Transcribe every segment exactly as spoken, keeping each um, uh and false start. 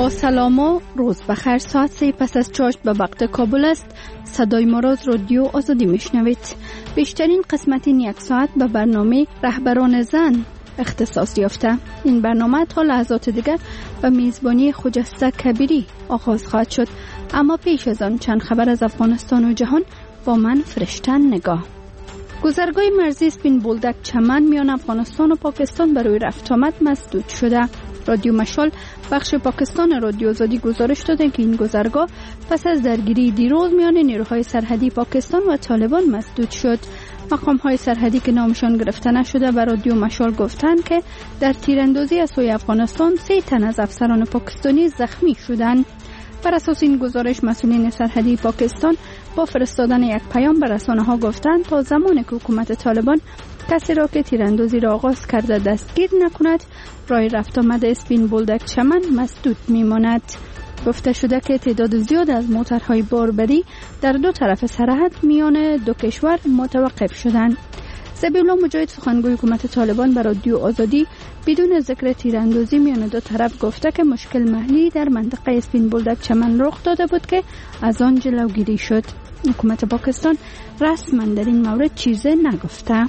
با سلام و روز بخیر. ساعت سه پس از چاشت به وقت کابل است. صدای ما را رادیو آزادی میشنوید. بیشترین قسمت این یک ساعت به برنامه رهبران زن اختصاص یافته. این برنامه تا لحظات دیگر به میزبانی خجسته کبیری آغاز خواهد شد. اما پیش از آن چند خبر از افغانستان و جهان با من فرشتن نگاه. گذرگاه مرزی اسپین بولدک چمن میان افغانستان و پاکستان برای رفت آمد مسدود شده. رادیو مشال بخش پاکستان رادیو آزادی گزارش داده که این گذرگاه پس از درگیری دیروز میان نیروهای سرحدی پاکستان و طالبان مسدود شد. مقام‌های سرحدی که نامشان گرفته نشده به رادیو مشال گفتند که در تیراندازی از سوی افغانستان سه تن از افسران پاکستانی زخمی شدند. بر اساس این گزارش مسئولین سرحدی پاکستان با فرستادن یک پیام به رسانه‌ها گفتند تا زمانی که حکومت طالبان کسی را که تیراندازی را آغاز کرده دستگیر نکند، راه رفت آمد اسپین بولدک چمن مسدود میماند. گفته شده که تعداد زیاد از موترهای باربری در دو طرف سرحد میان دو کشور متوقف شدند. ذبیح‌الله مجاهد سخنگوی حکومت طالبان به رادیو آزادی بدون ذکر تیراندازی میان دو طرف گفته که مشکل محلی در منطقه اسپین بولدک چمن رخ داده بود که از آن جلوگیری شد. حکومت پاکستان رسما در این مورد چیزی نگفته.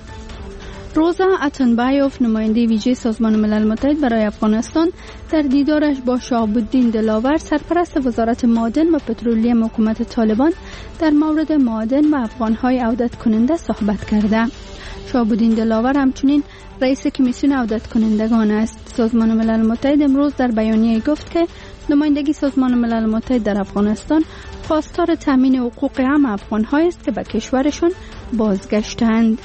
روزا اتنبایوف نماینده ویژه سازمان ملل متحد برای افغانستان در دیدارش با شهاب الدین دلاور سرپرست وزارت معادن و پترولیم حکومت طالبان در مورد معادن و افغانهای عودت کننده صحبت کرده. شهاب الدین دلاور همچنین رئیس کمیسیون عودت کنندگان است. سازمان ملل متحد امروز در بیانیه گفت که نمایندگی سازمان ملل متحد در افغانستان خواستار تامین حقوق عام افغان‌ها است که به کشورشان بازگشتند.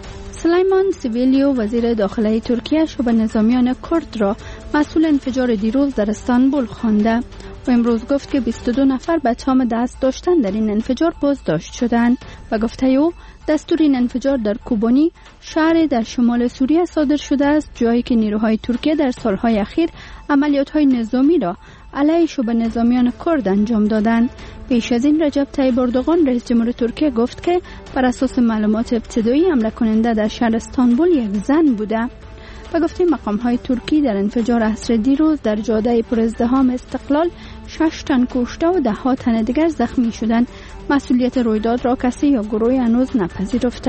سلیمان سیویلیو وزیر داخله ترکیه شب نظامیان کرد را مسئول انفجار دیروز در استانبول خوانده و امروز گفت که بیست و دو نفر به اتهام دست داشتن در این انفجار بازداشت شدند و گفته او دستور این انفجار در کوبانی شهر در شمال سوریه صادر شده است، جایی که نیروهای ترکیه در سالهای اخیر عملیات‌های نظامی را علیه شبه نظامیان کرد انجام دادند. پیش از این رجب طیب اردوغان رئیس جمهور ترکیه گفت که بر اساس معلومات ابتدایی حمله کننده در شهر استانبول یک زن بوده. و گفته مقام‌های ترکی در انفجار عصر دیروز در جاده پر ازدحام استقلال شش تن کشته و ده ها تن دیگر زخمی شدند. مسئولیت رویداد را کسی یا گروهی هنوز نپذیرفته.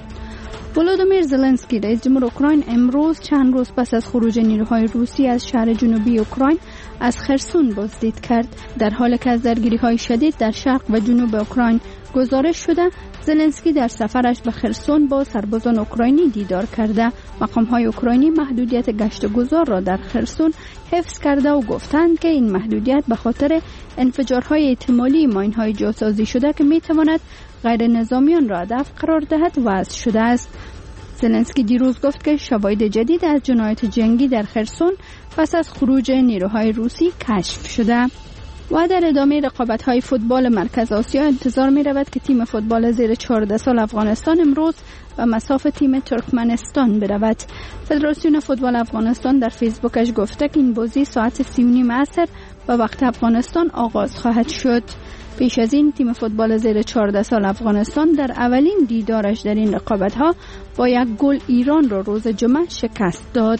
ولودیمیر زلنسکی رئیس جمهور اوکراین امروز چند روز پس از خروج نیروهای روسی از شهر جنوبی اوکراین از خرسون بازدید کرد. در حالی که از درگیری‌های شدید در شرق و جنوب اوکراین گزارش شده، زلنسکی در سفرش به خرسون با سربازان اوکراینی دیدار کرده. مقام‌های اوکراینی محدودیت گشت و گذار را در خرسون حفظ کرده و گفتند که این محدودیت به خاطر انفجارهای احتمالی ماین‌های جاسازی شده که می‌تواند غیر نظامیان را هدف قرار دهد وضع شده است. زلنسکی دیروز گفت که شواهد جدید از جنایات جنگی در خرسون پس از خروج نیروهای روسی کشف شده. و در ادامه رقابت‌های فوتبال مرکز آسیا انتظار می‌رود که تیم فوتبال زیر چهارده سال افغانستان امروز به مصاف تیم ترکمنستان برود. فدراسیون فوتبال افغانستان در فیسبوکش گفته که این بازی ساعت سی و نیم عصر به وقت افغانستان آغاز خواهد شد. پیش از این تیم فوتبال زیر چهارده سال افغانستان در اولین دیدارش در این رقابت‌ها با یک گل ایران را روز جمعه شکست داد.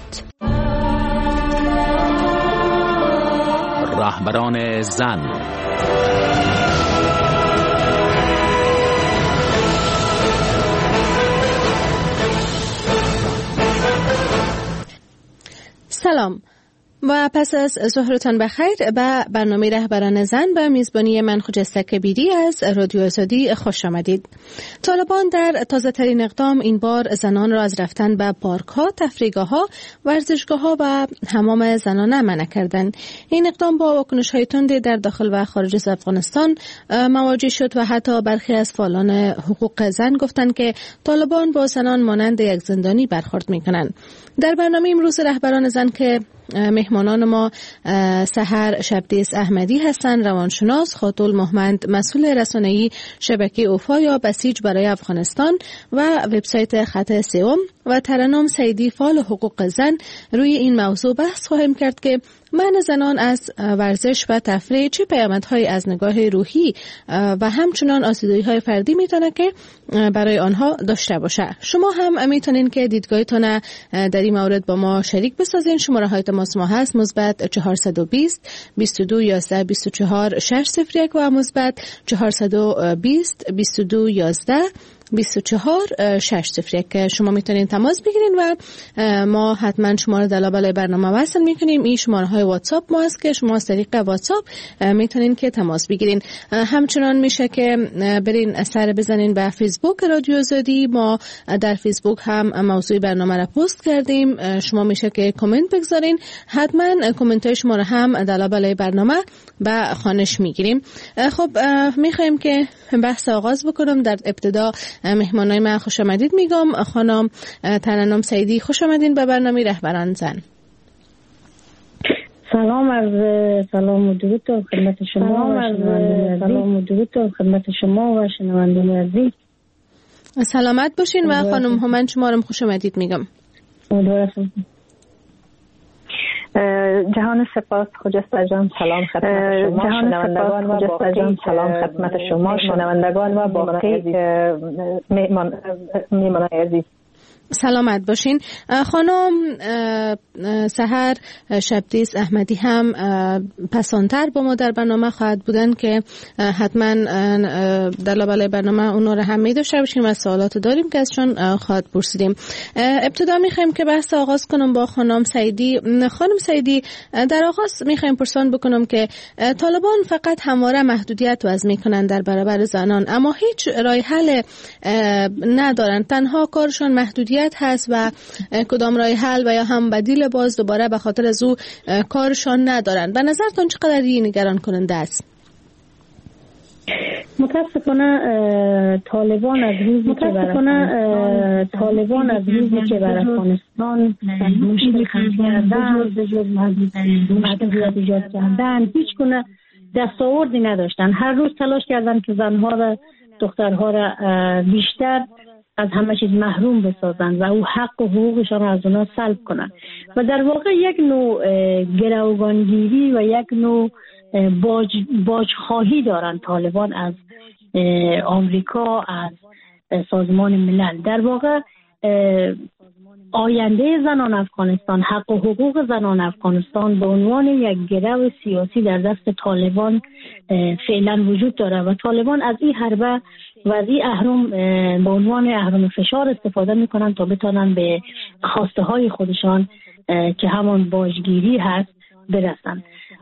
رهبران زن. سلام و پس از ظهرتان بخیر به برنامه رهبران زن به میزبانی من خجسته کبیری از رادیو آزادی خوش آمدید. طالبان در تازه ترین اقدام این بار زنان را از رفتن به پارک ها، تفریحگاه ها، ورزشگاه ها و حمام زنانه منع کردند. این اقدام با واکنش های تند در داخل و خارج از افغانستان مواجه شد و حتی برخی از فعالان حقوق زن گفتند که طالبان با زنان مانند یک زندانی برخورد میکنند. در برنامه امروز رهبران زن که مهمانان ما سحر شبدیس احمدی هستند، روانشناس، خاتون محمد مسئول رسانه‌ای شبکه اوفا یا بسیج برای افغانستان و وبسایت خط سوم و ترنم سیدی فعال حقوق زن، روی این موضوع بحث خواهیم کرد که منع زنان از ورزش و تفریح چه پیامدهایی از نگاه روحی و همچنان آسودگی‌های فردی میتونه که برای آنها داشته باشه؟ شما هم میتونین که دیدگاهتون در این مورد با ما شریک بسازین. شماره های تماس ما هست مثبت چهارصد و بیست بیست و دو یازده بیست و چهار شش صفر یک و مثبت چهارصد و بیست بیست و دو یازده بیست و چهار شش صفر یک که شما میتونین تماس بگیرین و ما حتما شما رو در لابلای برنامه وصل میکنیم. این شماره های واتساپ ما هست که شما از طریق واتساپ میتونین که تماس بگیرین. همچنان میشه که برین اثر بزنین به فیسبوک رادیو آزادی. ما در فیسبوک هم موضوع برنامه را پست کردیم. شما میشه که کامنت بگذارین. حتما کامنت های شما رو هم در لابلای برنامه به خوانش میگیریم. خب میخوایم که بحث آغاز بکنم. در ابتدا مهمانای من خوش آمدید میگم. خانم ترنم سعیدی خوش آمدین به برنامه رهبران زن. سلام عرض سلام و درود خدمت شما و شنوندگان سلام و درود خدمت شما و شنوندگان عزیز. سلامت باشین و خانم هومن شما رو خوش آمدید میگم. جهان سپاس خجسته جان، سلام خدمت شما شنوندگان و باقی سلام خدمت شما شنوندگان و باقی میهمانان عزیز. سلامت باشین. خانم سحر شبدیس احمدی هم پسانتر با ما در برنامه خواهد بودن که حتما در لابلای برنامه اونا رو هم می داشته باشیم و سوالات داریم که ازشون خواهد پرسیدیم. ابتدا میخوایم که بحث آغاز کنم با خانم سعیدی. خانم سعیدی، در آغاز میخوایم پرسان بکنم که طالبان فقط همواره محدودیت وضع میکنن در برابر زنان، اما هیچ راه حل ندارن. تنها کارشون محدودیت هست و کدام راه حل و یا هم بدیل باز دوباره به خاطر از او کارشان ندارن. به نظرتون چقدر این نگران کننده است؟ متاسفانه طالبان از روزی که بر طالبان از روزی که بر افغانستان مشکل کردن به جز محدودیت ایجاد کردن هیچ گونه دستاوردی نداشتن. هر روز تلاش کردن که زنها و دخترها را بیشتر از همه چیز محروم بسازن و او حق و حقوقشان را از اونا سلب کنن و در واقع یک نوع گروگانگیری و یک نوع باج باج خواهی دارن طالبان از آمریکا، از سازمان ملل. در واقع آینده زنان افغانستان، حق و حقوق زنان افغانستان به عنوان یک گرو سیاسی در دست طالبان فعلا وجود داره و طالبان از این حربه و از این اهرم به عنوان اهرم فشار استفاده میکنن تا بتانن به خواسته های خودشان که همان باجگیری هست برسن.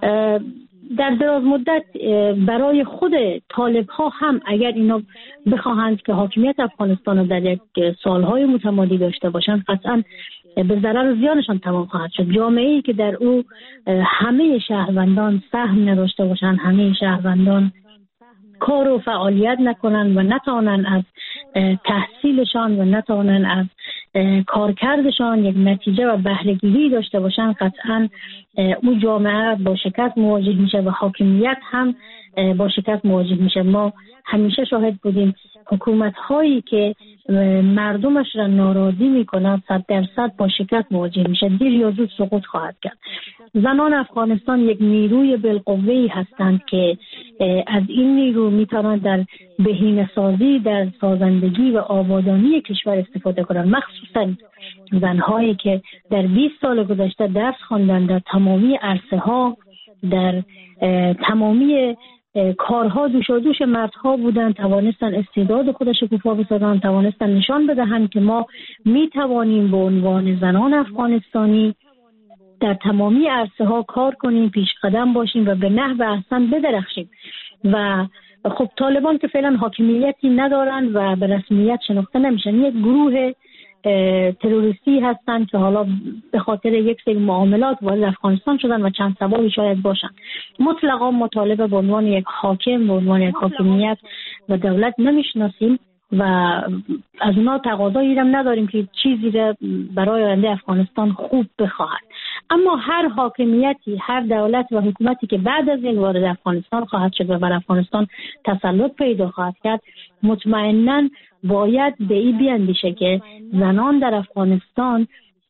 در دراز مدت برای خود طالب ها هم اگر اینا بخواهند که حاکمیت افغانستان رو در یک سالهای متمادی داشته باشند، قطعا به ضرر و زیانشان تمام خواهد شد. جامعه‌ای که در او همه شهروندان سهم نداشته باشند، همه شهروندان کار و فعالیت نکنن و نتوانن از تحصیلشان و نتوانن از کارکردشان یک نتیجه و بهره‌گیری داشته باشن، قطعا اون جامعه با شکست مواجه میشه و حاکمیت هم با شکست مواجه میشه. ما همیشه شاهد بودیم حکومت هایی که مردمش را ناراضی میکنند صد درصد با شکست مواجه میشه، دیر یا زود سقوط خواهد کرد. زنان افغانستان یک نیروی بالقوه‌ای هستند که از این نیرو میتوانند در بهینه‌سازی، در سازندگی و آبادانی کشور استفاده کنند، مخصوصا زنهایی که در بیست سال گذشته درس خواندند، در تمامی عرصه ها، در تمامی کارها دوشادوش مردها بودند، توانستن استعداد خودش شکوفا بسازند، توانستن نشان بدهند که ما می توانیم به عنوان زنان افغانستانی در تمامی عرصه ها کار کنیم، پیش قدم باشیم و به نحو احسن بدرخشیم. و خب طالبان که فعلا حاکمیتی ندارند و به رسمیت شناخته نمیشن، یک گروه تروریستی هستند که حالا به خاطر یک سری معاملات وارد افغانستان شدن و چند سبابی شاید باشن. مطلقا مطالبه به عنوان یک حاکم، به عنوان یک حاکمیت و دولت نمیشناسیم و از اونا تقاضایی هم نداریم که چیزی را برای آینده افغانستان خوب بخواهد. اما هر حاکمیتی، هر دولت و حکومتی که بعد از این وارد افغانستان خواهد شد و بر افغانستان تسلط پیدا خواهد کرد، مطمئناً باید به این بیاندیشه که زنان در افغانستان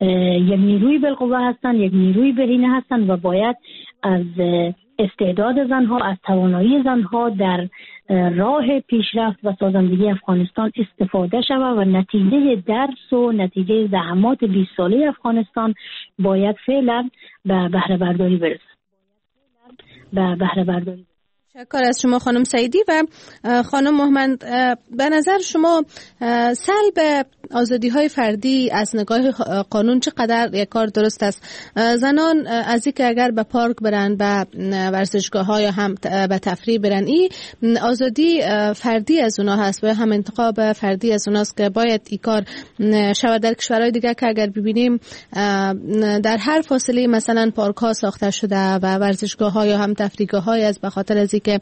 یک نیروی بالقوه هستند، یک نیروی بهینه هستند و باید از استعداد زنها، از توانایی زنها در راه پیشرفت و سازندگی افغانستان استفاده شود و نتیجه درس و نتیجه زحمات بیست ساله افغانستان باید فعلا به بهره برداری برسد. به بهره برداری. تشکر از شما خانم سعیدی. و خانم محمد، به نظر شما سلب آزادی های فردی از نگاه قانون چقدر یک کار درست است؟ زنان از اینکه اگر به پارک برن، به ورزشگاه ها یا هم به تفریح برن، این آزادی فردی از اونها هست و هم انتخاب فردی از اوناست که باید این کار شود. در کشورهای دیگه که اگر ببینیم در هر فاصله مثلا پارک ها ساخته شده و ورزشگاه ها یا هم تفریحگاه های از به خاطر از که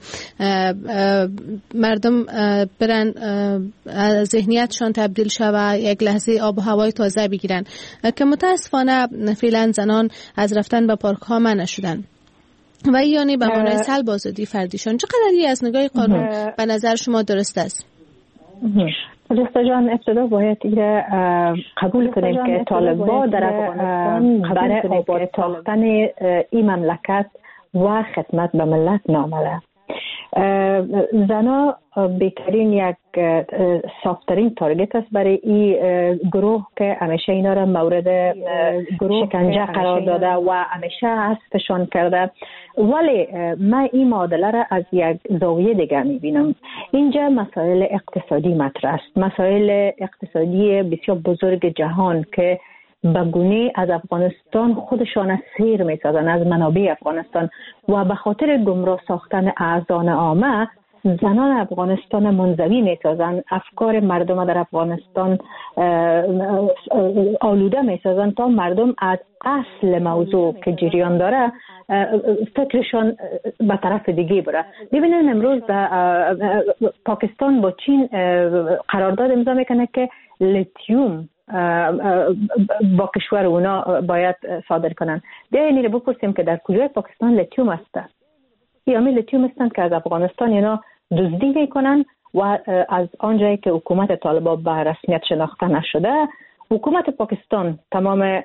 مردم برن ذهنیتشان تبدیل شود، یک لحظه آب و هوای تازه بگیرن، که متاسفانه فعلا زنان از رفتن به پارک ها منع شدن و یعنی به معنای سلب آزادی فردیشان. چقدر از نگاه قانون به نظر شما درست است؟ جسته جان، ابتدا باید ایره قبول کنیم که طالبان در افغانستان برای آباد ساختن این مملکت و خدمت به ملت نامله. زنا بهترین یک ساخترین تارگت است برای این گروه که همیشه اینا را مورد شکنجه قرار داده و همیشه حذفشان کرده. ولی من این معادله را از یک زاویه دیگه میبینم. اینجا مسائل اقتصادی مطرح است، مسائل اقتصادی بسیار بزرگ جهان که بگونه از افغانستان خودشان سیر میسازن، از منابع افغانستان، و به خاطر گمراه ساختن اذهان عامه زنان افغانستان منزوی میسازن، افکار مردم در افغانستان آلوده میسازن تا مردم از اصل موضوع که جریان داره فکرشان به طرف دیگه بره. ببینن امروز پاکستان با چین قرارداد امضا میکنه که لیتیوم با کشور اونا باید صادر کنن. بیایید رو بپرسیم که در کجای پاکستان لیتیوم است؟ یا می لیتیوم هستند که از افغانستان اینا دزدی میکنن و از آنجایی که حکومت طالبان به رسمیت شناخته نشده، حکومت پاکستان تمام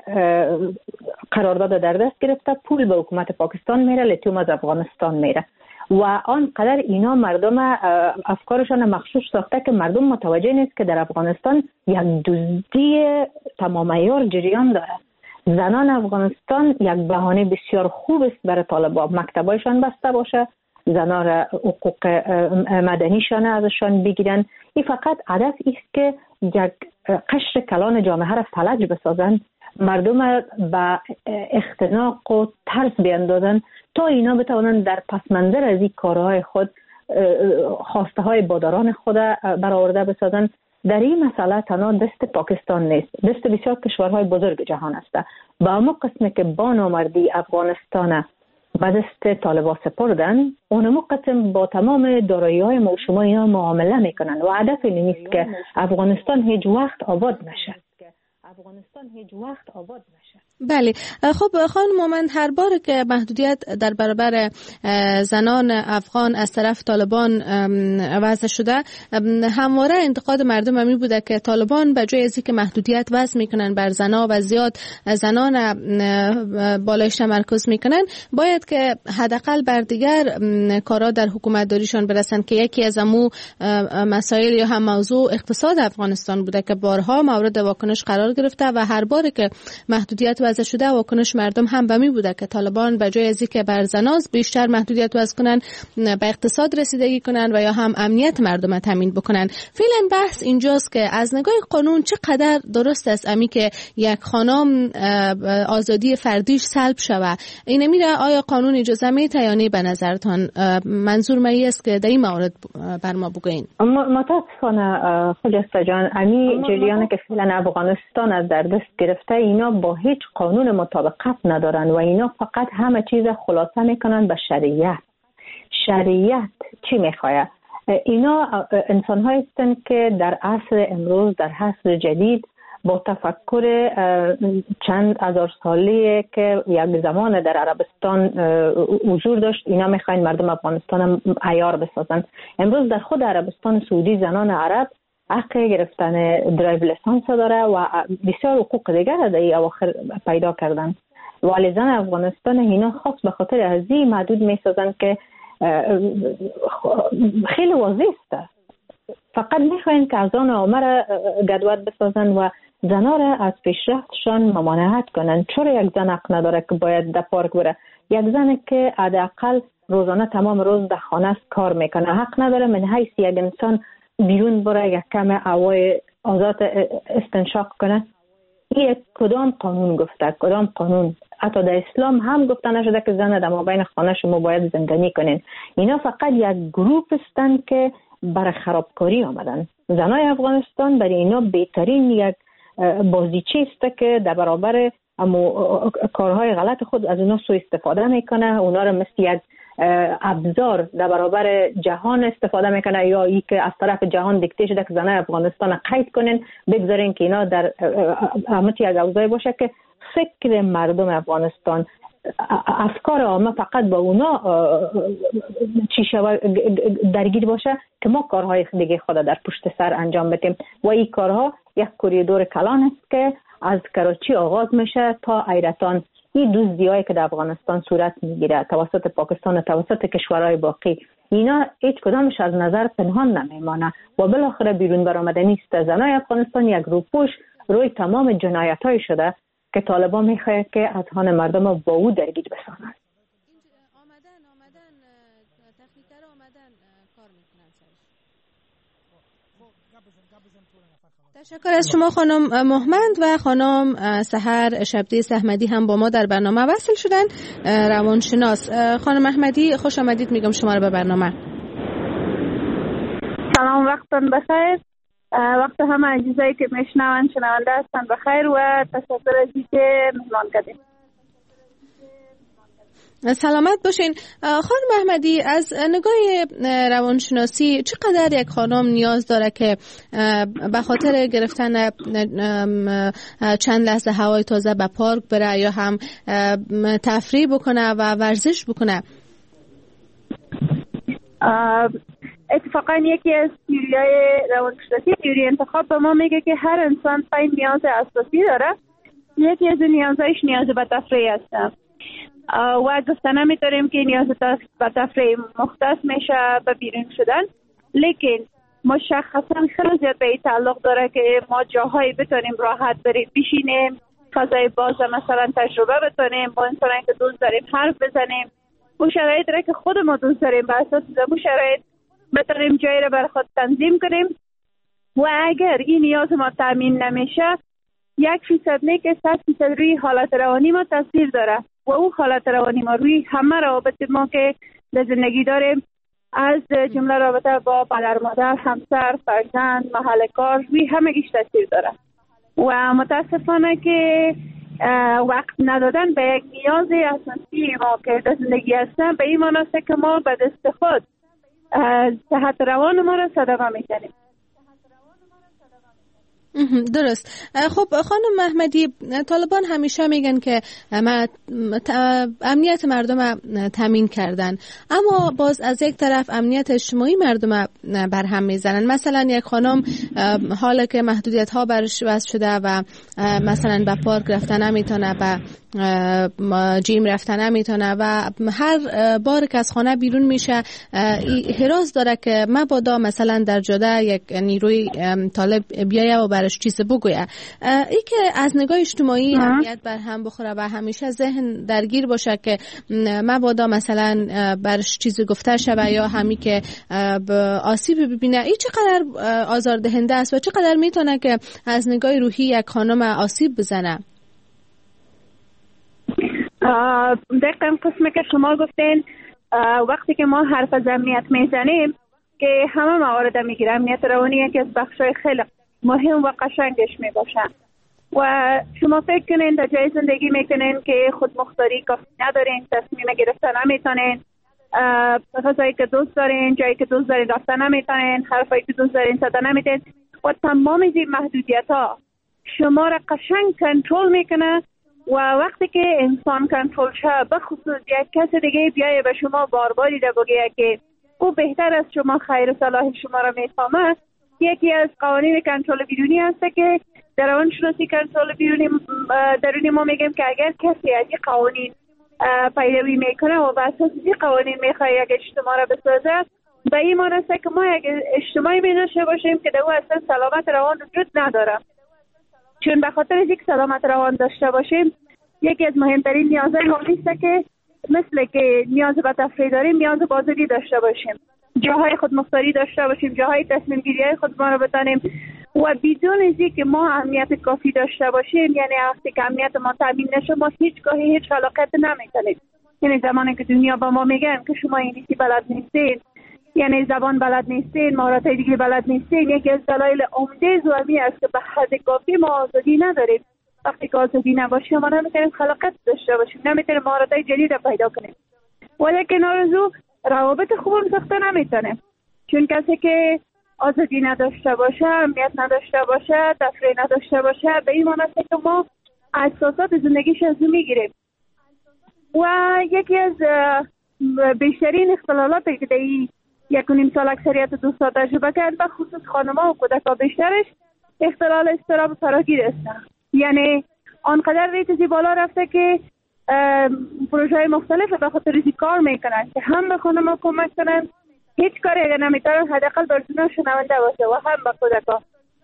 قرارداد در دست گرفته، پول به حکومت پاکستان میره، لیتیوم از افغانستان میره و آنقدر اینا مردم افکارشان مخشوش ساخته که مردم متوجه نیست که در افغانستان یک دزدی تمام عیار جریان داره. زنان افغانستان یک بهانه بسیار خوب است برای طالبان، مکتبایشان بسته باشه، زنان را حقوق مدنیشان ازشان بگیرن. این فقط هدف است که یک قشر کلان جامعه را فلج بسازن، مردم به اختناق و ترس بیندازن تا اینا بتوانند در پس منظر از این کارهای خود خواسته های باداران خود برآورده بسازن. در این مسئله تنها دست پاکستان نیست، دست بسیار کشورهای بزرگ جهان است. با اما قسمی که با نامردی افغانستان به دست طالبان سپردن، اونمو قسم با تمام دارایی های ما و شما اینا معامله میکنن و هدف این نیست که افغانستان هیچ وقت آباد نشه. افغانستان هیچ وقت آباد نشه. بله. خب خانم مومند، هر بار که محدودیت در برابر زنان افغان از طرف طالبان وضع شده، همواره انتقاد مردم همی بوده که طالبان به جای از اینکه محدودیت وضع میکنن بر زنان و زیاد زنان بالایش تمرکز میکنن، باید که حداقل بر دیگر کارا در حکومت داریشان برسن که یکی از امو مسائل یا هم موضوع اقتصاد افغانستان بوده که بارها مورد واکنش قرار گرفته و هر بار که محدودیت وضع شده واکنش مردم هم به می بوده که طالبان به جای از اینکه بر زنان بیشتر محدودیت وضع کنن، به اقتصاد رسیدگی کنن و یا هم امنیت مردم تامین بکنن. فعلا بحث اینجاست که از نگاه قانون چقدر درست است امی که یک خانم آزادی فردیش سلب شود. این میره آیا قانون اجازه میده یا نه؟ به نظرتان منظور می است که در این مورد بر ما بگوین. متاسفانه خجسته جان، امی جریانی که فعلا افغانستان از در دست گرفته، اینا با هیچ قانون مطابقت ندارن و اینا فقط همه چیز خلاصه میکنن به شریعت. شریعت چی میخواه؟ اینا انسان های هستند که در عصر امروز، در عصر جدید، با تفکر چند هزار ساله که یک زمان در عربستان حضور داشت، اینا میخواین مردم افغانستان عیار بسازن. امروز در خود عربستان سعودی زنان عرب حق گرفتن درایو لیسانس داره و بسیار حقوق دیگر در این اواخر پیدا کردن. ولی زن افغانستان اینا خاص به خاطر از این محدود میسازن که خیلی واضح است. فقط میخواین که از آن عامه را گدوت بسازن و زنها را از پیشرفتشان ممانعت کنن. چرا یک زن حق نداره که باید در پارک بره؟ یک زن که حداقل روزانه تمام روز در خانه است کار میکنه حق نداره من حیث یک انسان بیرون بره یک کم هوای آزاد استنشاق کنه؟ این کدام قانون گفته؟ کدام قانون؟ حتی در اسلام هم گفته نشده که زن در مابین خانه شما باید زندانی کنین. اینا فقط یک گروپ هستند که برای خرابکاری آمدن. زنای افغانستان برای اینا بهترین یک بازیچه است که در برابر اما کارهای غلط خود از اونا سوء استفاده میکنه، اونا رو مثل یک ابزار در برابر جهان استفاده میکنه، یا ای که از طرف جهان دیکته شده که زنای افغانستان قید کنین، بگذارین که اینا در همت یک اوضاعی باشه که فکر مردم افغانستان، افکار عامه فقط با اونا چی شود درگیر باشه که ما کارهای دیگه خود در پشت سر انجام بدیم. و این کارها یک کوریدور کلان است که از کراچی آغاز میشه تا ایرتان. این دزدی‌هایی که در افغانستان صورت میگیره توسط پاکستان و توسط کشورهای باقی، اینا هیچ کدامش از نظر پنهان نمیمانه و بالاخره بیرون برآمدنی است. زنای افغانستان یک روپوش روی تمام جنایت‌های شده که طالبان میخواد که اذهان مردم با او درگیر بسازند. آمدن آمدن تکنیک‌ها آمدن کار میکنن سرش. تشکر از شما خانم محمد و خانم سحر شبدیس احمدی هم با ما در برنامه وصل شدن، روانشناس. خانم احمدی خوش آمدید میگم شما رو به برنامه. سلام، وقتتون بخیر. وقت همه عزیزایی که میشنون شنونده هستن بخیر و تشکر از اینکه مهمان کردیم. سلامت باشین. خانم احمدی، از نگاه روانشناسی چقدر یک خانم نیاز داره که به خاطر گرفتن چند لحظه هوای تازه به پارک بره یا هم تفریح بکنه و ورزش بکنه؟ اتفاقا یکی از تیوری‌های روانشناسی، تیوری انتخاب، به ما میگه که هر انسان پنج نیاز اساسی داره. یکی از نیازهایش نیاز به تفریح است و گفته نمیتونیم که نیاز به تفریح مختص میشه به بیرون شدن، لیکن مشخصا خیلی زیاد به این تعلق داره که ما جاهایی بتونیم راحت بریم بشینیم، فضای باز مثلا تجربه بتونیم، با انسانی که دوست داریم حرف بزنیم، اون شرایط را که خود ما دوست داریم به اساس اون شرایط بتونیم جایی را بر خود تنظیم کنیم. و اگر این نیاز ما تامین نمیشه، یک فیصد نه که صد فیصد روی حالت روانی ما تاثیر داره و اون حالت روانی ما روی همه روابط ما که در زندگی داریم، از جمله رابطه با پدر مادر، همسر، فرزند، محل کار، روی همه گیش تاثیر داره. و متاسفانه که وقت ندادن به یک نیاز اساسی ما که در زندگی هستن به این معنی است که ما به دست خود صحت روان ما را صدمه میزنیم. درست. خب خانم احمدی، طالبان همیشه میگن که امنیت مردم تامین کردن، اما باز از یک طرف امنیت اجتماعی مردم برهم میزنن. مثلا یک خانم حالا که محدودیت ها برش وضع شده و مثلا به پارک رفتن نمیتونه، به جیم رفتن نمیتونه و هر بار که از خانه بیرون میشه هراس داره که مبادا مثلا در جاده یک نیروی طالب بیایه و برش چیز بگویه. ای که از نگاه اجتماعی امنیت بر هم بخوره و همیشه ذهن درگیر باشه که مبادا مثلا برش چیز گفته شوه یا همی که آسیب ببینه، ای چقدر آزاردهنده است و چقدر میتونه که از نگاه روحی یک خانم آسیب بزنه؟ دقیقا قسمی که شما گفتین، وقتی که ما حرف از امنیت میزنیم که همه موارد میگیره، امنیت روانی یکی از بخشای خیلی مهم و قشنگش میباشن. و شما فکر کنین در جای زندگی میکنین که خودمختاری کافی ندارین، تصمیم گرفتن نمیتونین، غذایی که دوست دارین، جایی که دوست دارین رفتن نمیتونین، حرفایی که دوست دارین زدن نمیتونین و تمام این محدودیت ها شما را قشنگ کنترل میکنه. و وقتی که انسان کنترل شه، به خصوص یک کس دیگه بیایه به شما بار باری ده بگه که او بهتر از شما خیر و صلاح شما را میفهمه، یکی از قوانین کنترل بیرونی هست که در روانشناسی کنترل بیرونی درونی ما میگیم که اگر کسی از این قوانین پیروی میکنه و بر اساس این قوانین میخواد یک اجتماع را بسازه، به این معنی است که ما یک اجتماعی می داشته باشیم که در او اصلا سلامت روان وجود نداره. چون به خاطر اینکه سلامت روان داشته باشیم، یکی از مهمترین نیازهای ما است که مثل که نیاز به تفریح داریم، نیاز به آزادی داشته باشیم، جاهای خود مختاری داشته باشیم، جاهای تصمیم گیری های خود ما رو بتانیم و بدون اینکه که ما اهمیت کافی داشته باشیم، یعنی وقتی که اهمیت ما تامین نشه ما هیچگاهی هیچ خلاقیت نمیکنیم. یعنی زمانی که دنیا با ما میگن که شما اینی بلد نیستین، یعنی زبان بلد نیستین، مهارت دیگه بلد نیستین، یکی از دلایل عمده زومی است که به حد کافی ما آزادی نداریم. وقتی که آزادی نباشه ما نمیتونیم خلاقیت داشته باشیم، نمیتونیم مهارت جدید پیدا کنیم. ولی کنار از او روابط خوب هم ساخته نمیتونیم، چون کسی که آزادی نداشته باشه، اهمیت نداشته باشه، تفریح نداشته باشه، به این معنی است که ما اساسات زندگیش از او میگیریم. و یکی از بیشترین اختلالات که در یک و نیم سال اکثریت دوستا تجربه کرد، به خصوص خانم‌ها و کودک‌ها بیشترش اختلال اضطراب فراگیر است. یعنی آنقدر ریتزی بالا رفته که پروژه های مختلف به خاطر ریزی کار میکنن که هم به خانم‌ها کمک کنن، هیچ کاری اگر نمیتونن حداقل بر جونها شنونده باشه، و هم به کودک‌ها.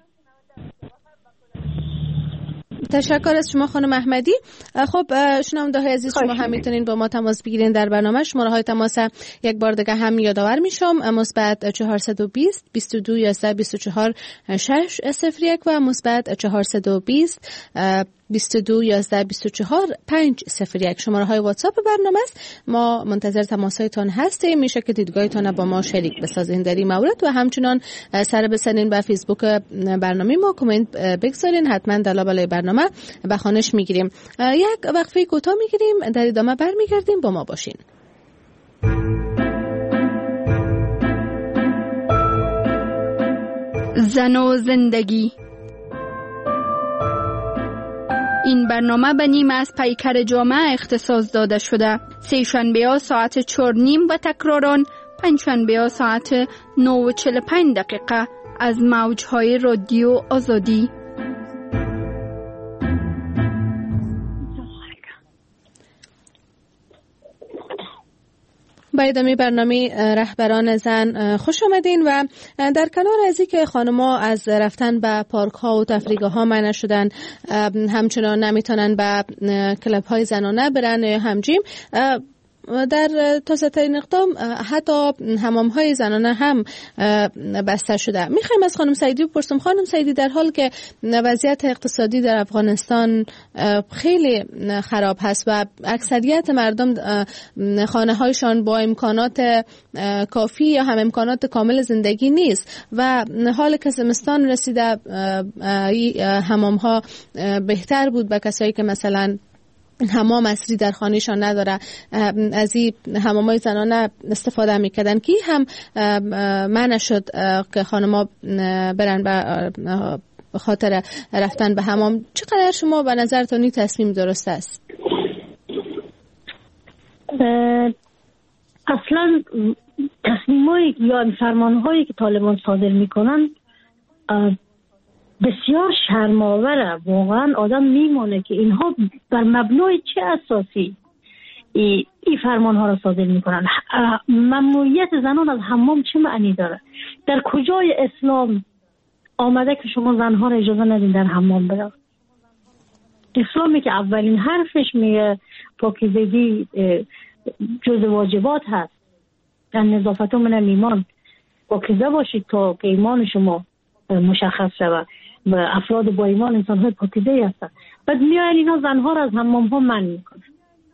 تشکر از شما خانم احمدی. خب شنونده‌های عزیز، شما هم میتونین با ما تماس بگیرین در برنامه. شماره های تماس یک بار دیگه هم یادآور میشم: مثبت چهارصد و بیست بیست و دو یازده بیست و چهار شش صفر یک و مثبت چهارصد و بیست بیست و دو یازده بیست و چهار پنج صفر یک شماره های واتساپ برنامه است. ما منتظر تماسایتان هستیم. میشه که دیدگاهتان با ما شریک بسازین در این مورد و همچنان سر بزنین به فیسبوک برنامه ما، کامنت بگذارین. حتما در بالای برنامه به خوانش میگیریم. یک وقفه کوتاه میگیریم، در ادامه برمیگردیم. با ما باشین. زن و زندگی. این برنامه به نیمه از پیکر جامعه اختصاص داده شده. سه شنبه ها ساعت چهار نیم و تکراران پنج شنبه ها ساعت نه و چهل و پنج دقیقه از موجهای رادیو آزادی. با ادامه برنامه رهبران زن خوش آمدین. و در کنار از اینکه خانم‌ها از رفتن به پارک ها و تفریحگاه ها منع شدن، همچنان نمیتونن به کلاب های زنانه برن یا همجیم، در تازه ترین اقدام حتی حمام های زنانه هم بسته شده. میخوایم از خانم سعیدی بپرسم. خانم سعیدی، در حال که وضعیت اقتصادی در افغانستان خیلی خراب هست و اکثریت مردم خانه هایشان با امکانات کافی یا هم امکانات کامل زندگی نیست و حال که زمستان رسیده حمام ها بهتر بود به کسایی که مثلا حمام اصلی در خانهشان نداره، از این حمامای زنانه استفاده میکردن که هم منع شد که خانما برن به خاطر رفتن به حمام. چقدر شما به نظرتون این تصمیم درست است؟ اصلا تصمیم‌هایی یا فرمان‌هایی که طالبان صادر میکنن بسیار شرم‌آوره. واقعا آدم میمونه که اینها بر مبنای چه اساسی این ای فرمان ها را صادر میکنن. ممنوعیت زنان از حمام چه معنی داره؟ در کجای اسلام آمده که شما زنها را اجازه ندین در حمام برن؟ اسلامی که اولین حرفش میگه پاکیزگی جز واجبات هست، در نظافت من ایمان، پاکیزه باشید تا که ایمان شما مشخص شود. و افراد با ایمان انسان های پاکیزه هستن. بعد میاین اینا زنها را از حمام ها منع میکنن.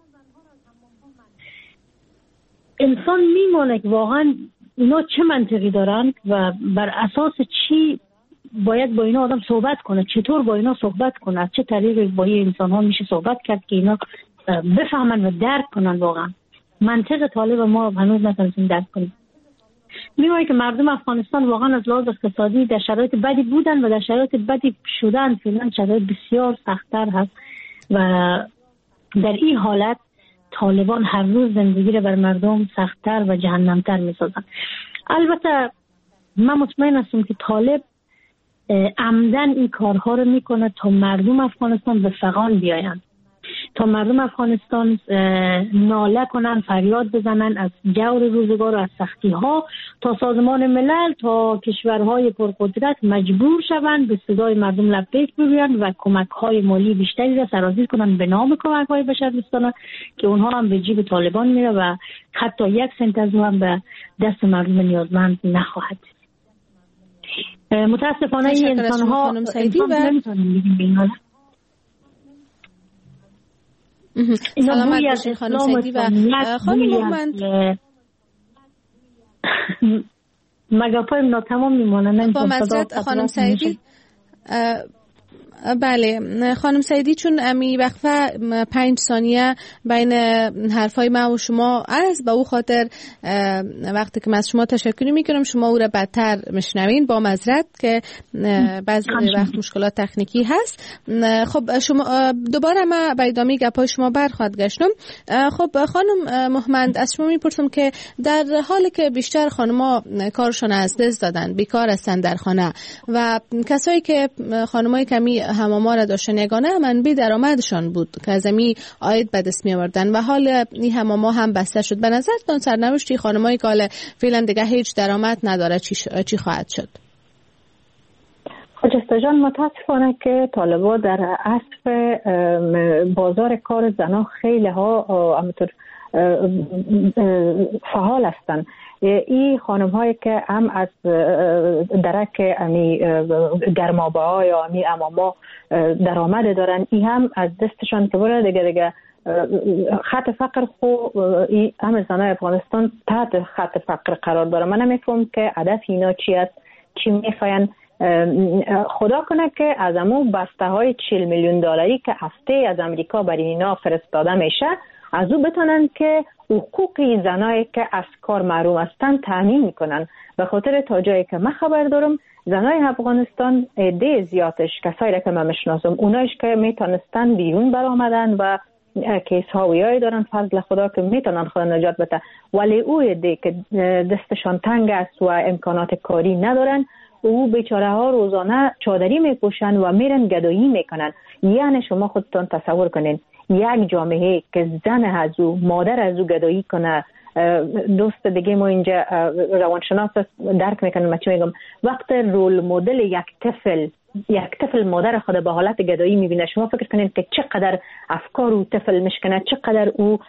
انسان میمونه که واقعا اینا چه منطقی دارن و بر اساس چی باید با اینا آدم صحبت کنه، چطور با اینا صحبت کنه، از چه طریق با این انسان ها میشه صحبت کرد که اینا بفهمن و درک کنن. واقعا منطق طالب ما هنوز نتونستیم درک کنیم. می‌بینید که مردم افغانستان واقعا از لحاظ اقتصادی در شرایط بدی بودن و در شرایط بدی شدن. فعلا شرایط بسیار سخت‌تر هست و در این حالت طالبان هر روز زندگی را بر مردم سخت‌تر و جهنم‌تر می‌سازند. البته من مطمئن هستم که طالب عمدن این کارها رو میکنه تا مردم افغانستان به فغان بیاین، تا مردم افغانستان ناله کنن، فریاد بزنن از جور روزگار و از سختی ها، تا سازمان ملل، تا کشورهای پرقدرت مجبور شوند به صدای مردم لبیک بگویند و کمک های مالی بیشتری را سرازیر کنن به نام کمک های بشردوستانه که اونها هم به جیب طالبان میره و حتی یک سنت از اون هم به دست مردم نیازمند نخواهد. متاسفانه این انسان ها نمیتونن سلامت باشین خانم سیدی. و خانم مومند مگاپایم ناتمام میمونه. با مسجد خانم سیدی. بله خانم سیدی، چون امی وقفه پنج ثانیه بین حرفای ما و شما عرض به او خاطر وقتی که من از شما تشکر میکنم شما او را بدتر میشنوین، با معذرت که بعضی وقت مشکلات تکنیکی هست. خب شما دوباره ما به ادامه گپای شما برخواهد گشتم. خب خانم مومند، از شما میپرسم که در حالی که بیشتر خانم‌ها کارشون از دست دادن، بیکار هستن در خانه و کسایی که خانمای کمی حماما را داشتن یگانه منبع درآمدشان بود که از امی عاید به دست می آوردن و حال این حماما هم بسته شد. به نظرتان سرنوشت خانمایی که حالا فعلا دیگه هیچ درآمد نداره چی, ش... چی خواهد شد؟ خجسته جان، متاسفانه که طالبا در عصف بازار کار زنان خیلی ها همونطور فعال هستند. این خانم هایی که هم از درک امی گرمابه ها یا امی اماما درآمد دارن، این هم از دستشان که بره دیگه دیگه خط فقر خو هم زنای افغانستان تحت خط فقر قرار داره. من نمیفهم که هدف اینا چی است، چی میخواین. خدا کنه که از امون بسته های چهل میلیون دلاری که هفته از امریکا برای اینا فرستاده میشه از او بتونن که حقوقی زنایی که از کار محروم هستن تامین میکنن. به خاطر تا جایی که من خبر دارم زنای افغانستان عده زیادش کسایی که من میشناسم اونایش که میتونستن بیرون برآمدن و کیس ها ویای دارن فضل خدا که میتونن خود نجات بده، ولی او عده که دستشان تنگ است و امکانات کاری ندارن او بیچاره ها روزانه چادری میپوشن و میرن گدایی میکنن. یعنی شما خودتون تصور کنین یک جامعه که زن از او مادر از او گدایی کنه. دوست دیگه ما اینجا روانشناس درک میکنه من چی میگم، وقت رول مدل یک طفل یک طفل مادر خود به حالت گدایی میبینه، شما فکر کنین که چقدر افکار او طفل میشکنه، چقدر او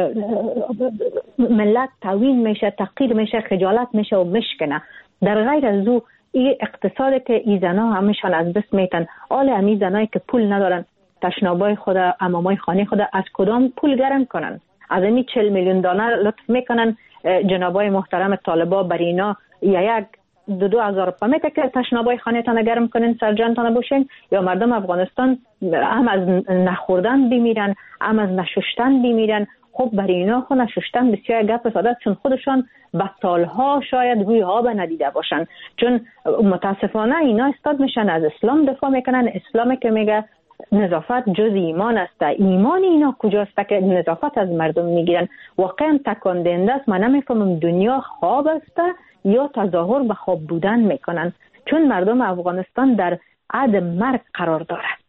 ملت توهین میشه، تحقیر میشه، خجالت میشه و میشکنه. در غیر از او این اقتصاد که این زنا همیشان از دست میتن. آل امی زنایی که پول ندارن تشنابای خود امامای خانه خود از کدام پول گرم کنن؟ از این چهل میلیون دلار لطف میکنن جنابای محترم طالبا بر اینا یا یک دو دو هزار پامیته که تشنابای خانه تان گرم کنین سرجان تان باشین، یا مردم افغانستان هم از نخوردن بمیرن هم از نشستن بمیرن. خب برای اینا خود نشستن بسیار گپ ساده، چون خودشان به سالها شاید روی آب ندیده باشن، چون متاسفانه اینا استاد میشن از اسلام دفاع میکنن. اسلامی که میگه نظافت جز ایمان است، ایمان اینا کجاست که نظافت از مردم میگیرن؟ واقعا تکان دهنده است. من نمیفهمم دنیا خواب است یا تظاهر به خواب بودن میکنن، چون مردم افغانستان در عدم مرگ قرار دارد.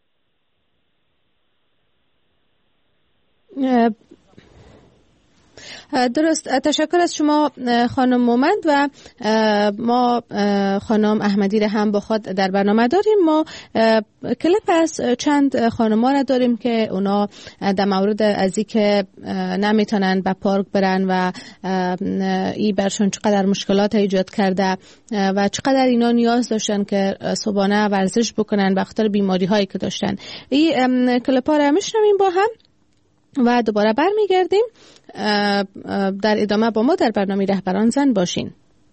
درست، تشکر از شما خانم مومند. و ما خانم احمدی را هم با خود در برنامه داریم. ما کلیپ از چند خانم‌ها را داریم که اونا در مورد از اینکه نمیتونن به پارک برن و این برشون چقدر مشکلات ایجاد کرده و چقدر اینا نیاز داشتن که صبحانه ورزش بکنن به خاطر بیماری هایی که داشتن. این کلیپ ها را میشنویم با هم و دوباره برمیگردیم. در ادامه با ما در برنامه رهبران زن باشین.